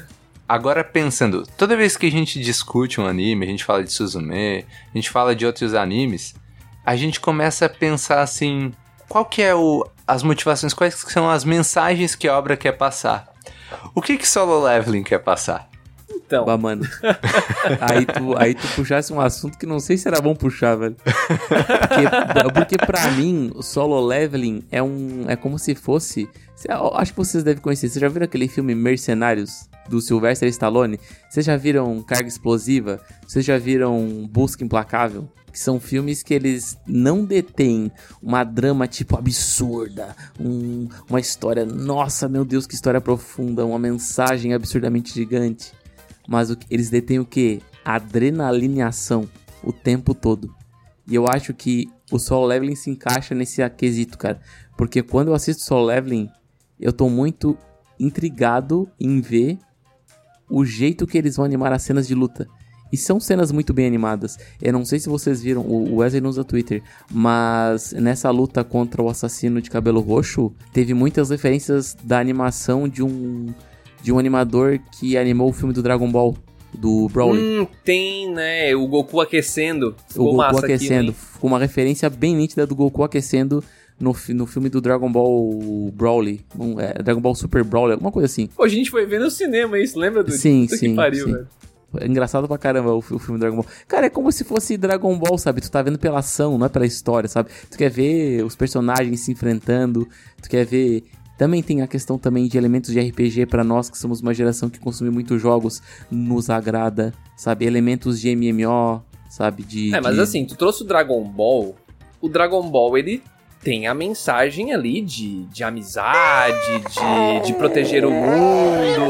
Agora pensando, toda vez que a gente discute um anime, a gente fala de Suzume, a gente fala de outros animes, a gente começa a pensar assim, qual que é as motivações, quais são as mensagens que a obra quer passar? O que Solo Leveling quer passar? Então. Bah, mano. aí tu puxasse um assunto que não sei se era bom puxar, velho. Porque pra mim, o Solo Leveling é como se fosse... Acho que vocês devem conhecer. Vocês já viram aquele filme Mercenários, do Sylvester Stallone? Vocês já viram Carga Explosiva? Vocês já viram Busca Implacável? Que são filmes que eles não detêm uma drama, tipo, absurda. Uma história... Nossa, meu Deus, que história profunda. Uma mensagem absurdamente gigante. Mas eles detêm o quê? Adrenalinação o tempo todo. E eu acho que o Solo Leveling se encaixa nesse quesito, cara. Porque quando eu assisto Solo Leveling, eu tô muito intrigado em ver o jeito que eles vão animar as cenas de luta. E são cenas muito bem animadas. Eu não sei se vocês viram, o Wesley não usa Twitter, mas nessa luta contra o assassino de cabelo roxo, teve muitas referências da animação de um animador que animou o filme do Dragon Ball, do Broly. Tem, né? O Goku aquecendo. Ficou o Goku aquecendo. Ficou uma referência bem nítida do Goku aquecendo no filme do Dragon Ball Broly. Dragon Ball Super Broly, alguma coisa assim. Pô, a gente foi ver no cinema isso, lembra do Sim, que sim, pariu, sim. velho. É engraçado pra caramba o filme Dragon Ball. Cara, é como se fosse Dragon Ball, sabe? Tu tá vendo pela ação, não é pela história, sabe? Tu quer ver os personagens se enfrentando, tu quer ver... Também tem a questão também de elementos de RPG pra nós, que somos uma geração que consome muitos jogos, nos agrada, sabe? Elementos de MMO, sabe? Mas assim, tu trouxe o Dragon Ball, ele tem a mensagem ali de amizade, de proteger o mundo.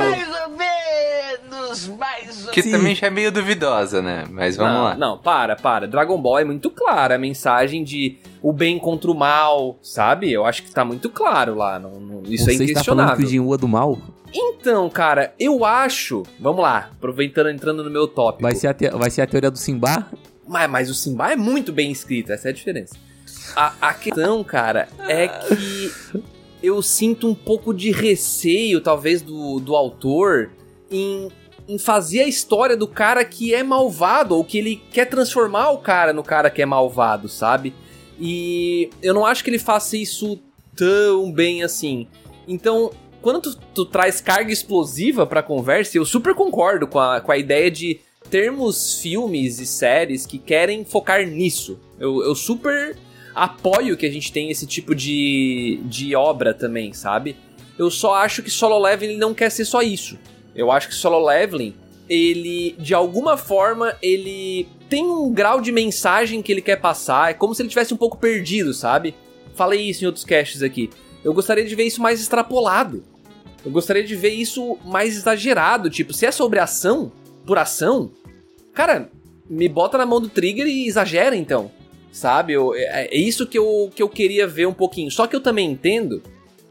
Que também já é meio duvidosa, né? Mas vamos lá. Não, para. Dragon Ball é muito clara a mensagem de o bem contra o mal, sabe? Eu acho que tá muito claro lá. Isso é inquestionável. Você está falando que o Jinwoo é do mal? Então, cara, eu acho... Vamos lá, entrando no meu tópico. Vai ser a teoria do Simba? Mas o Simba é muito bem escrito, essa é a diferença. A questão, cara, é que eu sinto um pouco de receio, talvez, do autor em fazer a história do cara que é malvado, ou que ele quer transformar o cara no cara que é malvado, sabe? E eu não acho que ele faça isso tão bem assim. Então, quando tu traz carga explosiva pra conversa, eu super concordo com a ideia de termos filmes e séries que querem focar nisso. Eu super apoio que a gente tenha esse tipo de obra também, sabe? Eu só acho que Solo Leveling não quer ser só isso. Eu acho que Solo Leveling, ele, de alguma forma, ele tem um grau de mensagem que ele quer passar. É como se ele tivesse um pouco perdido, sabe? Falei isso em outros casts aqui. Eu gostaria de ver isso mais extrapolado. Eu gostaria de ver isso mais exagerado. Tipo, se é sobre ação, por ação, cara, me bota na mão do trigger e exagera, então. Sabe? É isso que eu queria ver um pouquinho. Só que eu também entendo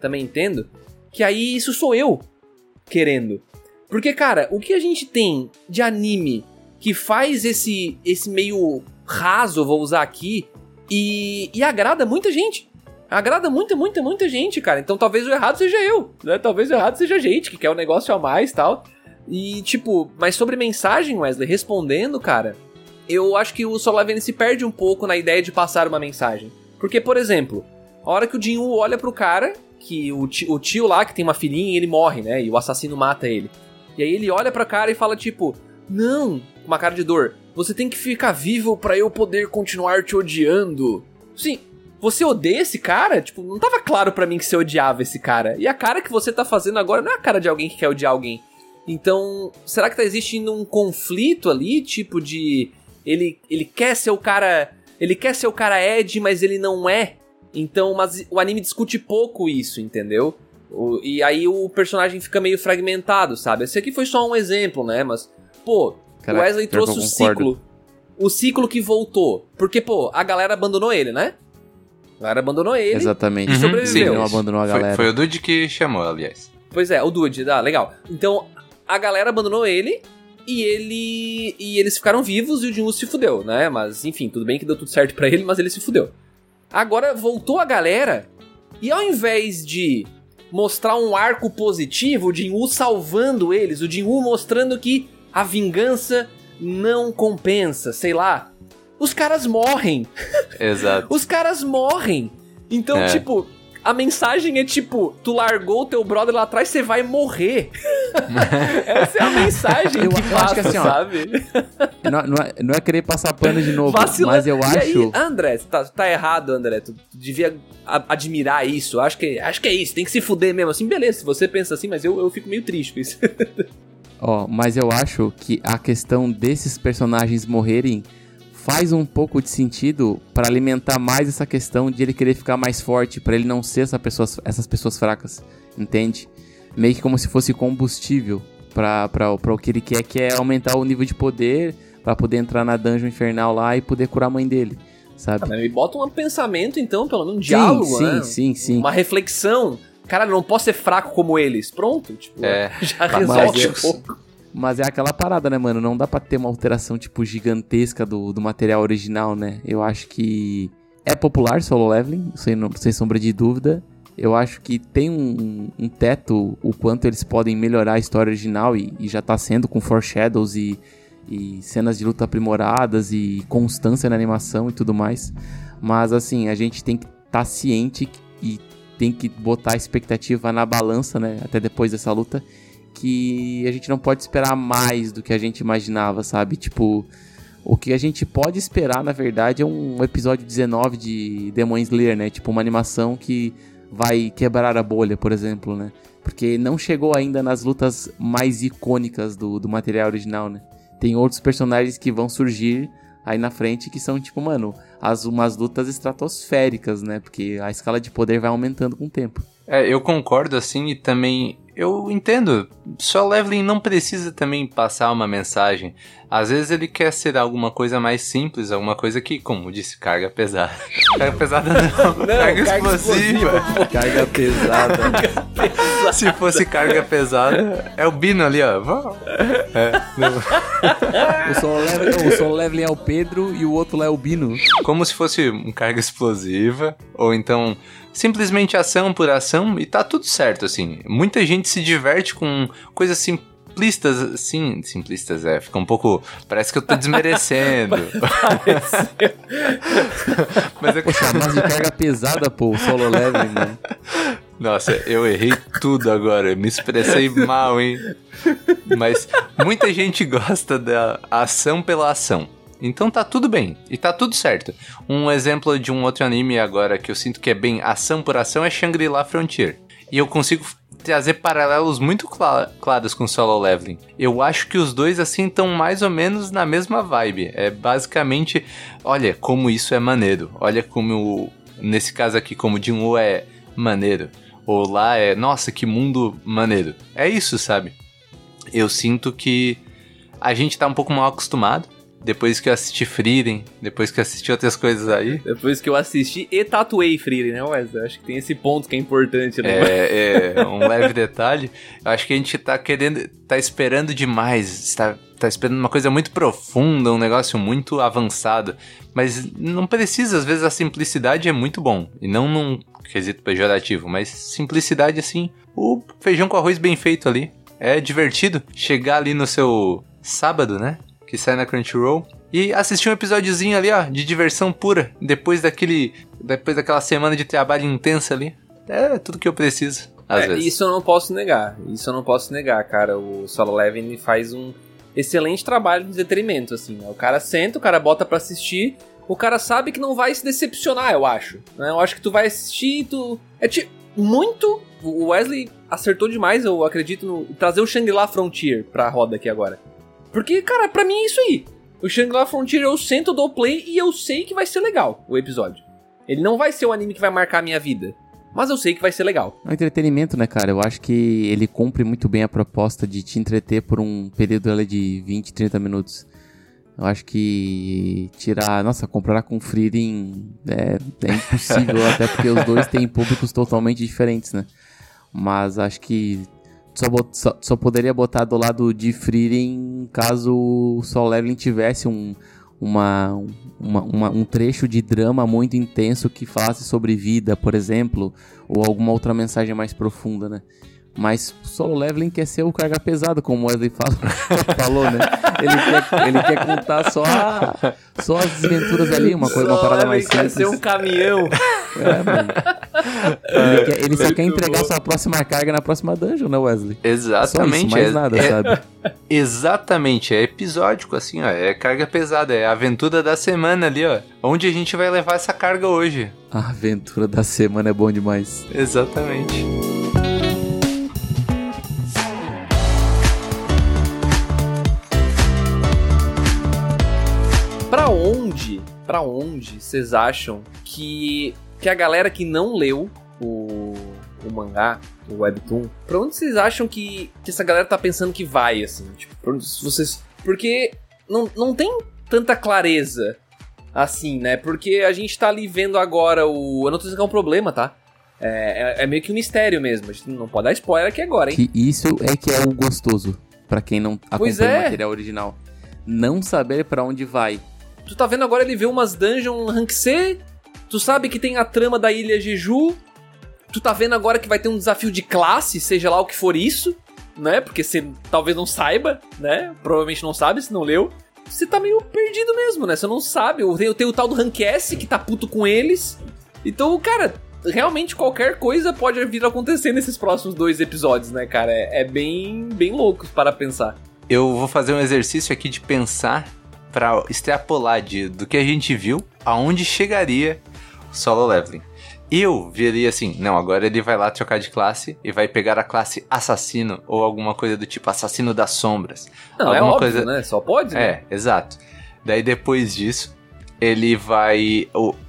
que aí isso sou eu querendo. Porque, cara, o que a gente tem de anime que faz esse meio raso, vou usar aqui, e agrada muita gente. Agrada muita gente, cara. Então talvez o errado seja eu, né? Talvez o errado seja a gente que quer o negócio a mais e tal. E, tipo, mas sobre mensagem, Wesley, respondendo, cara, eu acho que o Solo Leveling se perde um pouco na ideia de passar uma mensagem. Porque, por exemplo, a hora que o Jinwoo olha pro cara, que o tio lá que tem uma filhinha e ele morre, né? E o assassino mata ele. E aí ele olha pra cara e fala tipo, não, com uma cara de dor, você tem que ficar vivo pra eu poder continuar te odiando. Sim, você odeia esse cara? Tipo, não tava claro pra mim que você odiava esse cara. E a cara que você tá fazendo agora não é a cara de alguém que quer odiar alguém. Então, será que tá existindo um conflito ali, tipo de... Ele quer ser o cara... Ele quer ser o cara Ed, mas ele não é. Então, mas o anime discute pouco isso, entendeu? E aí o personagem fica meio fragmentado, sabe? Esse aqui foi só um exemplo, né? Mas, pô, Caraca, o Wesley trouxe o ciclo. O ciclo que voltou. Porque, pô, a galera abandonou ele, né? A galera abandonou ele. Exatamente. E sobreviveu. Sim, não abandonou a galera. Foi o Dude que chamou, aliás. Pois é, o Dude, legal. Então, a galera abandonou ele e eles ficaram vivos e o Jinwoo se fudeu, né? Mas, enfim, tudo bem que deu tudo certo pra ele, mas ele se fudeu. Agora voltou a galera e ao invés de mostrar um arco positivo, o Jin-Woo salvando eles, o Jin-Woo mostrando que a vingança não compensa, sei lá. Os caras morrem. Exato. Os caras morrem. Então, tipo, a mensagem é tipo, tu largou o teu brother lá atrás, você vai morrer. Essa é a mensagem que passa, acho que assim, sabe? Não é querer passar pano de novo, mas eu acho... Aí, André, tá errado, André. Tu devia admirar isso. Acho que é isso, tem que se fuder mesmo. Assim, beleza, se você pensa assim, mas eu fico meio triste com isso. Mas eu acho que a questão desses personagens morrerem faz um pouco de sentido pra alimentar mais essa questão de ele querer ficar mais forte, pra ele não ser essas pessoas fracas, entende? Meio que como se fosse combustível pra o que ele quer, que é aumentar o nível de poder pra poder entrar na dungeon infernal lá e poder curar a mãe dele, sabe? Mas me bota um pensamento então, pelo menos um diálogo, né? Sim. Uma reflexão. Cara, não posso ser fraco como eles. Pronto, tipo, já resolve um pouco. Mas é aquela parada, né, mano? Não dá pra ter uma alteração, tipo, gigantesca do material original, né? Eu acho que é popular Solo Leveling, sem sombra de dúvida. Eu acho que tem um teto o quanto eles podem melhorar a história original e já tá sendo com foreshadows e cenas de luta aprimoradas e constância na animação e tudo mais. Mas, assim, a gente tem que estar ciente e tem que botar a expectativa na balança, né? Até depois dessa luta, que a gente não pode esperar mais do que a gente imaginava, sabe? Tipo, o que a gente pode esperar, na verdade, é um episódio 19 de Demon Slayer, né? Tipo, uma animação que vai quebrar a bolha, por exemplo, né? Porque não chegou ainda nas lutas mais icônicas do material original, né? Tem outros personagens que vão surgir aí na frente que são, tipo, mano, umas lutas estratosféricas, né? Porque a escala de poder vai aumentando com o tempo. Eu concordo, assim, e também eu entendo. Solo Leveling não precisa também passar uma mensagem. Às vezes ele quer ser alguma coisa mais simples, alguma coisa que, como disse, carga pesada. Carga pesada não, carga explosiva. Carga pesada. Se fosse carga pesada, é o Bino ali, ó. O Solo Leveling é o Pedro e o outro lá é o Bino. Como se fosse uma carga explosiva, ou então simplesmente ação por ação, e tá tudo certo, assim. Muita gente se diverte com coisas simplistas, assim, fica um pouco, parece que eu tô desmerecendo. Mas é que chamar de carga pesada, pô, o Solo Leveling, né? Nossa, eu errei tudo agora, me expressei mal, hein? Mas muita gente gosta da ação pela ação. Então tá tudo bem, e tá tudo certo. Um exemplo de um outro anime agora que eu sinto que é bem ação por ação é Shangri-La Frontier. E eu consigo trazer paralelos muito claros com Solo Leveling. Eu acho que os dois, assim, estão mais ou menos na mesma vibe. É basicamente, olha como isso é maneiro. Olha como, nesse caso aqui, como Jin-Woo é maneiro. Ou lá é, nossa, que mundo maneiro. É isso, sabe? Eu sinto que a gente tá um pouco mal acostumado. Depois que eu assisti Frieren, depois que eu assisti outras coisas aí. Depois que eu assisti e tatuei Frieren, né, Wesley? Acho que tem esse ponto que é importante, né? É um leve detalhe. Eu acho que a gente tá esperando demais. Tá esperando uma coisa muito profunda, um negócio muito avançado. Mas não precisa, às vezes a simplicidade é muito bom. E não num quesito pejorativo, mas simplicidade assim. O feijão com arroz bem feito ali. É divertido chegar ali no seu sábado, né? Que sai na Crunchyroll, e assistir um episódiozinho ali, ó, de diversão pura, depois daquela semana de trabalho intensa ali. É tudo que eu preciso, às vezes. Isso eu não posso negar, cara. O Solo Leveling faz um excelente trabalho de entretenimento, assim. O cara senta, o cara bota pra assistir, o cara sabe que não vai se decepcionar, eu acho. Né? Eu acho que tu vai assistir e tu... muito... O Wesley acertou demais, eu acredito, no trazer o Shangri-La Frontier pra roda aqui agora. Porque, cara, pra mim é isso aí. O Shangri-La Frontier eu sento, dou play e eu sei que vai ser legal o episódio. Ele não vai ser o anime que vai marcar a minha vida, mas eu sei que vai ser legal. É um entretenimento, né, cara? Eu acho que ele cumpre muito bem a proposta de te entreter por um período de 20, 30 minutos. Eu acho que comparar com Frieren é impossível, até porque os dois têm públicos totalmente diferentes, né? Mas acho que só poderia botar do lado de Frieren caso o Solo Leveling tivesse um trecho de drama muito intenso que falasse sobre vida, por exemplo, ou alguma outra mensagem mais profunda, né? Mas Solo Leveling quer ser o carga pesado, como o Wesley falou, né? Ele quer contar só as desventuras ali, uma parada mais simples. Quer ser um caminhão. Mano. Ele só quer entregar sua próxima carga na próxima dungeon, né, Wesley? Exatamente. Só isso, mais nada, sabe? Exatamente, é episódico, assim, ó. É carga pesada, é a aventura da semana ali, ó. Onde a gente vai levar essa carga hoje? A aventura da semana é bom demais. Exatamente. Pra onde vocês acham que a galera que não leu o mangá, o webtoon, pra onde vocês acham que essa galera tá pensando que vai, assim? Tipo, pra onde vocês... Porque não tem tanta clareza assim, né? Porque a gente tá ali vendo agora o... Eu não tô dizendo que é um problema, tá? É meio que um mistério mesmo. A gente não pode dar spoiler aqui agora, hein? Que isso é que é o gostoso, pra quem não acompanha o material original. Não saber pra onde vai. Tu tá vendo agora ele vê umas dungeons rank C, tu sabe que tem a trama da Ilha Jeju, tu tá vendo agora que vai ter um desafio de classe, seja lá o que for isso, né? Porque você talvez não saiba, né? Provavelmente não sabe se não leu. Você tá meio perdido mesmo, né? Você não sabe. Tem o tal do rank S que tá puto com eles. Então, cara, realmente qualquer coisa pode vir a acontecer nesses próximos 2 episódios, né, cara? É bem louco para pensar. Eu vou fazer um exercício aqui de pensar pra extrapolar do que a gente viu, aonde chegaria o Solo Leveling. Eu veria assim, não, agora ele vai lá trocar de classe e vai pegar a classe Assassino ou alguma coisa do tipo Assassino das Sombras. Não, alguma é óbvio, coisa... né? Só pode, né? É, exato. Daí depois disso, ele vai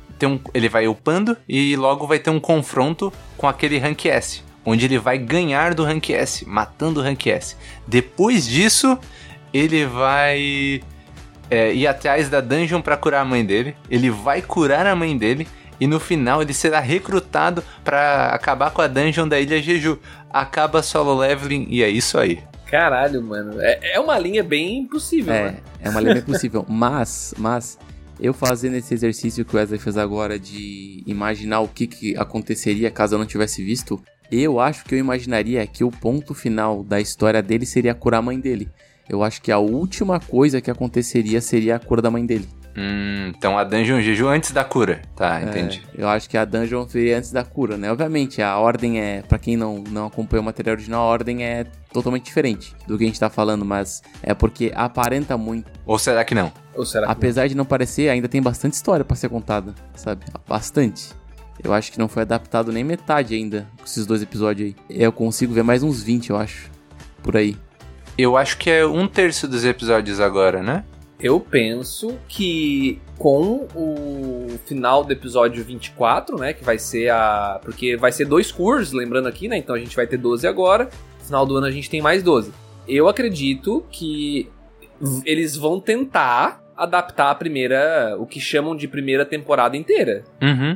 upando e logo vai ter um confronto com aquele Rank S, onde ele vai ganhar do Rank S, matando o Rank S. Depois disso, ele vai... ir atrás da dungeon pra curar a mãe dele. Ele vai curar a mãe dele e no final ele será recrutado pra acabar com a dungeon da Ilha Jeju. Acaba Solo Leveling e é isso aí. Caralho, mano. É uma linha bem impossível, né? É uma linha bem possível. Mas eu fazendo esse exercício que o Wesley fez agora de imaginar o que aconteceria caso eu não tivesse visto, eu acho que eu imaginaria que o ponto final da história dele seria curar a mãe dele. Eu acho que a última coisa que aconteceria seria a cura da mãe dele. Então a Dungeon Jeju antes da cura. Tá, entendi. Eu acho que a Dungeon seria antes da cura, né? Obviamente, a ordem pra quem não acompanha o material original, a ordem é totalmente diferente do que a gente tá falando, mas é porque aparenta muito. Ou será que não? Apesar de não parecer, ainda tem bastante história pra ser contada, sabe? Bastante. Eu acho que não foi adaptado nem metade ainda com esses 2 episódios aí. Eu consigo ver mais uns 20, eu acho. Por aí. Eu acho que é 1/3 dos episódios agora, né? Eu penso que com o final do episódio 24, né, que vai ser porque vai ser 2 cursos, lembrando aqui, né, então a gente vai ter 12 agora, no final do ano a gente tem mais 12. Eu acredito que eles vão tentar adaptar o que chamam de primeira temporada inteira. Uhum.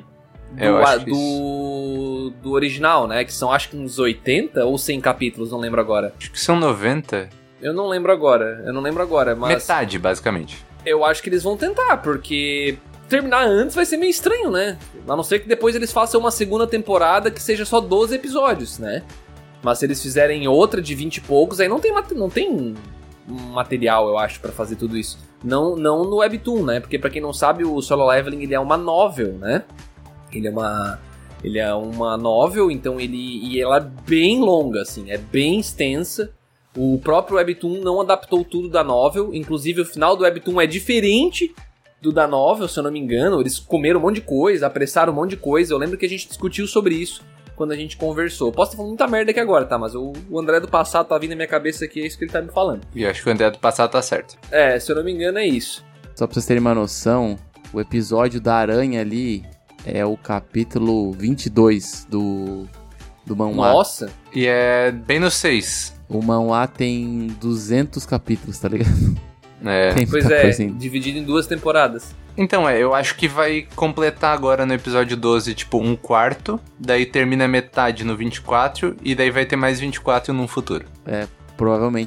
Do original, né, que são acho que uns 80 ou 100 capítulos, não lembro agora. Acho que são 90. Eu não lembro agora, mas... Metade, basicamente. Eu acho que eles vão tentar, porque terminar antes vai ser meio estranho, né? A não ser que depois eles façam uma segunda temporada que seja só 12 episódios, né? Mas se eles fizerem outra de 20 e poucos, aí não tem material, eu acho, pra fazer tudo isso. Não no Webtoon, né? Porque pra quem não sabe, o Solo Leveling, ele é uma novel, né? Ele é uma novel, então ela é bem longa, assim, é bem extensa. O próprio Webtoon não adaptou tudo da novel, inclusive o final do Webtoon é diferente do da novel, se eu não me engano. Eles comeram um monte de coisa, apressaram um monte de coisa. Eu lembro que a gente discutiu sobre isso quando a gente conversou. Posso estar falando muita merda aqui agora, tá? Mas o André do passado tá vindo na minha cabeça aqui, é isso que ele tá me falando. E acho que o André do passado tá certo. Se eu não me engano é isso. Só pra vocês terem uma noção, o episódio da aranha ali é o capítulo 22 do manhwa. Nossa! E é bem no 6. O manhwa tem 200 capítulos, tá ligado? Pois é, dividido em 2 temporadas. Então eu acho que vai completar agora no episódio 12, tipo, 1/4, daí termina metade no 24, e daí vai ter mais 24 no futuro. Provavelmente.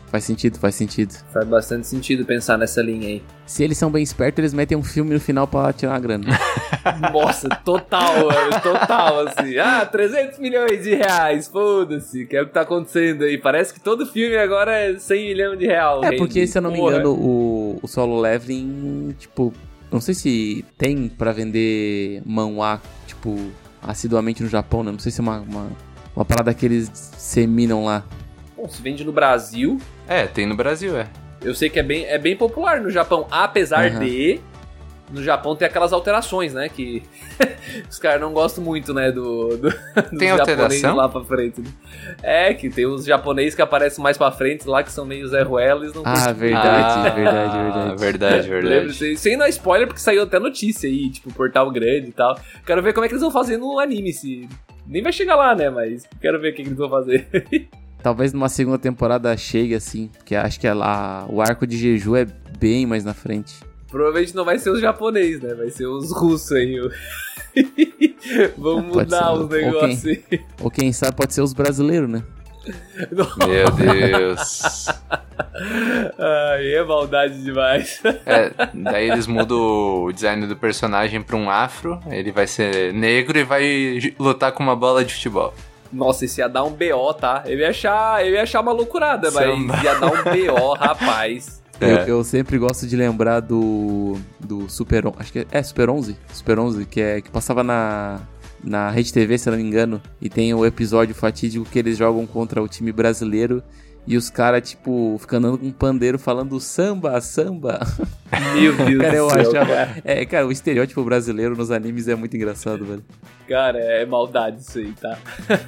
Faz sentido. Faz bastante sentido pensar nessa linha aí. Se eles são bem espertos, eles metem um filme no final pra tirar uma grana. Nossa, total, assim. 300 milhões de reais, foda-se, que é o que tá acontecendo aí. Parece que todo filme agora é 100 milhões de reais. Porque, se eu não me engano, o Solo Leveling, tipo, não sei se tem pra vender manhwa, tipo, assiduamente no Japão, né? Não sei se é uma parada que eles disseminam lá. Bom, se vende no Brasil. Tem no Brasil, Eu sei que é bem popular no Japão, apesar de... No Japão tem aquelas alterações, né? Que os caras não gostam muito, né? Do tem alteração? Lá pra frente. Né? Que tem os japoneses que aparecem mais pra frente lá, que são meio Zé Ruela, eles não curtem. Verdade. Isso aí não é spoiler, porque saiu até notícia aí, tipo, Portal Grande e tal. Quero ver como é que eles vão fazer no anime, se... Nem vai chegar lá, né? Mas quero ver o que eles vão fazer. Talvez numa segunda temporada chegue, assim, porque acho que o arco de Jeju é bem mais na frente. Provavelmente não vai ser os japoneses, né? Vai ser os russos aí. Vamos mudar os negócios. Ou quem sabe pode ser os brasileiros, né? Meu Deus. Aí é maldade demais. Daí eles mudam o design do personagem pra um afro. Ele vai ser negro e vai lutar com uma bola de futebol. Nossa, isso ia dar um BO, tá? Eu ia achar uma loucurada, mas ia dar um BO, rapaz. Eu sempre gosto de lembrar do Super 11, acho que é Super 11, que passava na Rede TV, se eu não me engano, e tem o episódio fatídico que eles jogam contra o time brasileiro e os caras, tipo, ficam andando com um pandeiro falando samba. Meu Deus cara, eu do céu, achava... cara. Cara, o estereótipo brasileiro nos animes é muito engraçado, velho. Cara, é maldade isso aí, tá?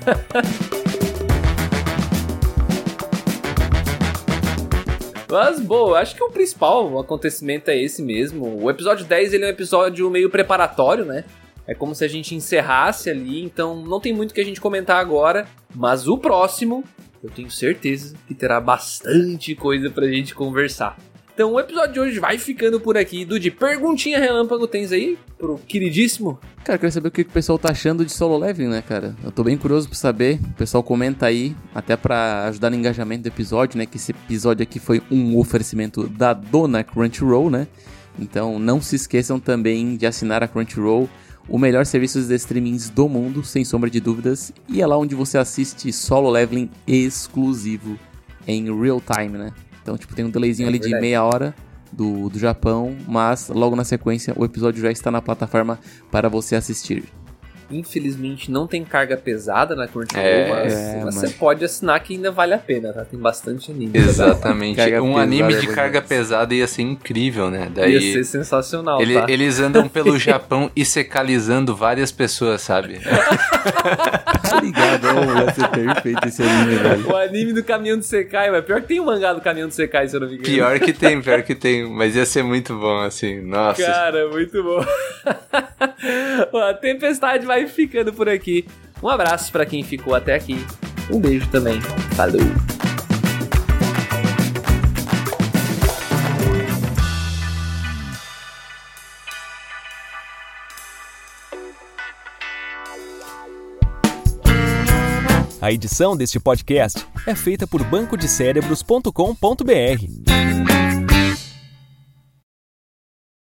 Mas, bom, acho que o principal acontecimento é esse mesmo. O episódio 10, ele é um episódio meio preparatório, né? É como se a gente encerrasse ali, então não tem muito que a gente comentar agora. Mas o próximo, eu tenho certeza que terá bastante coisa pra gente conversar. Então o episódio de hoje vai ficando por aqui. Dude, perguntinha relâmpago tens aí pro queridíssimo? Cara, eu quero saber o que o pessoal tá achando de Solo Leveling, né, cara? Eu tô bem curioso pra saber. O pessoal comenta aí, até pra ajudar no engajamento do episódio, né? Que esse episódio aqui foi um oferecimento da dona Crunchyroll, né? Então não se esqueçam também de assinar a Crunchyroll, o melhor serviço de streamings do mundo, sem sombra de dúvidas. E é lá onde você assiste Solo Leveling exclusivo em real time, né? Então, tipo, tem um delayzinho ali de meia hora do Japão, mas logo na sequência o episódio já está na plataforma para você assistir. Infelizmente não tem carga pesada na Crunchyroll, mas você pode assinar que ainda vale a pena, tá? Tem bastante anime. Exatamente. Um anime de carga pesada ia ser incrível, né? Daí ia ser sensacional, tá? Eles andam pelo Japão e secalizando várias pessoas, sabe? Tá ligado? Ia ser perfeito esse anime, velho. O anime do Caminhão de Sekai, mas pior que tem um mangá do Caminhão de Sekai, se eu não me engano. Pior que tem, mas ia ser muito bom, assim, nossa. Cara, muito bom. A Tempestade vai ficando por aqui. Um abraço pra quem ficou até aqui. Um beijo também. Falou! A edição deste podcast é feita por bancodecerebros.com.br.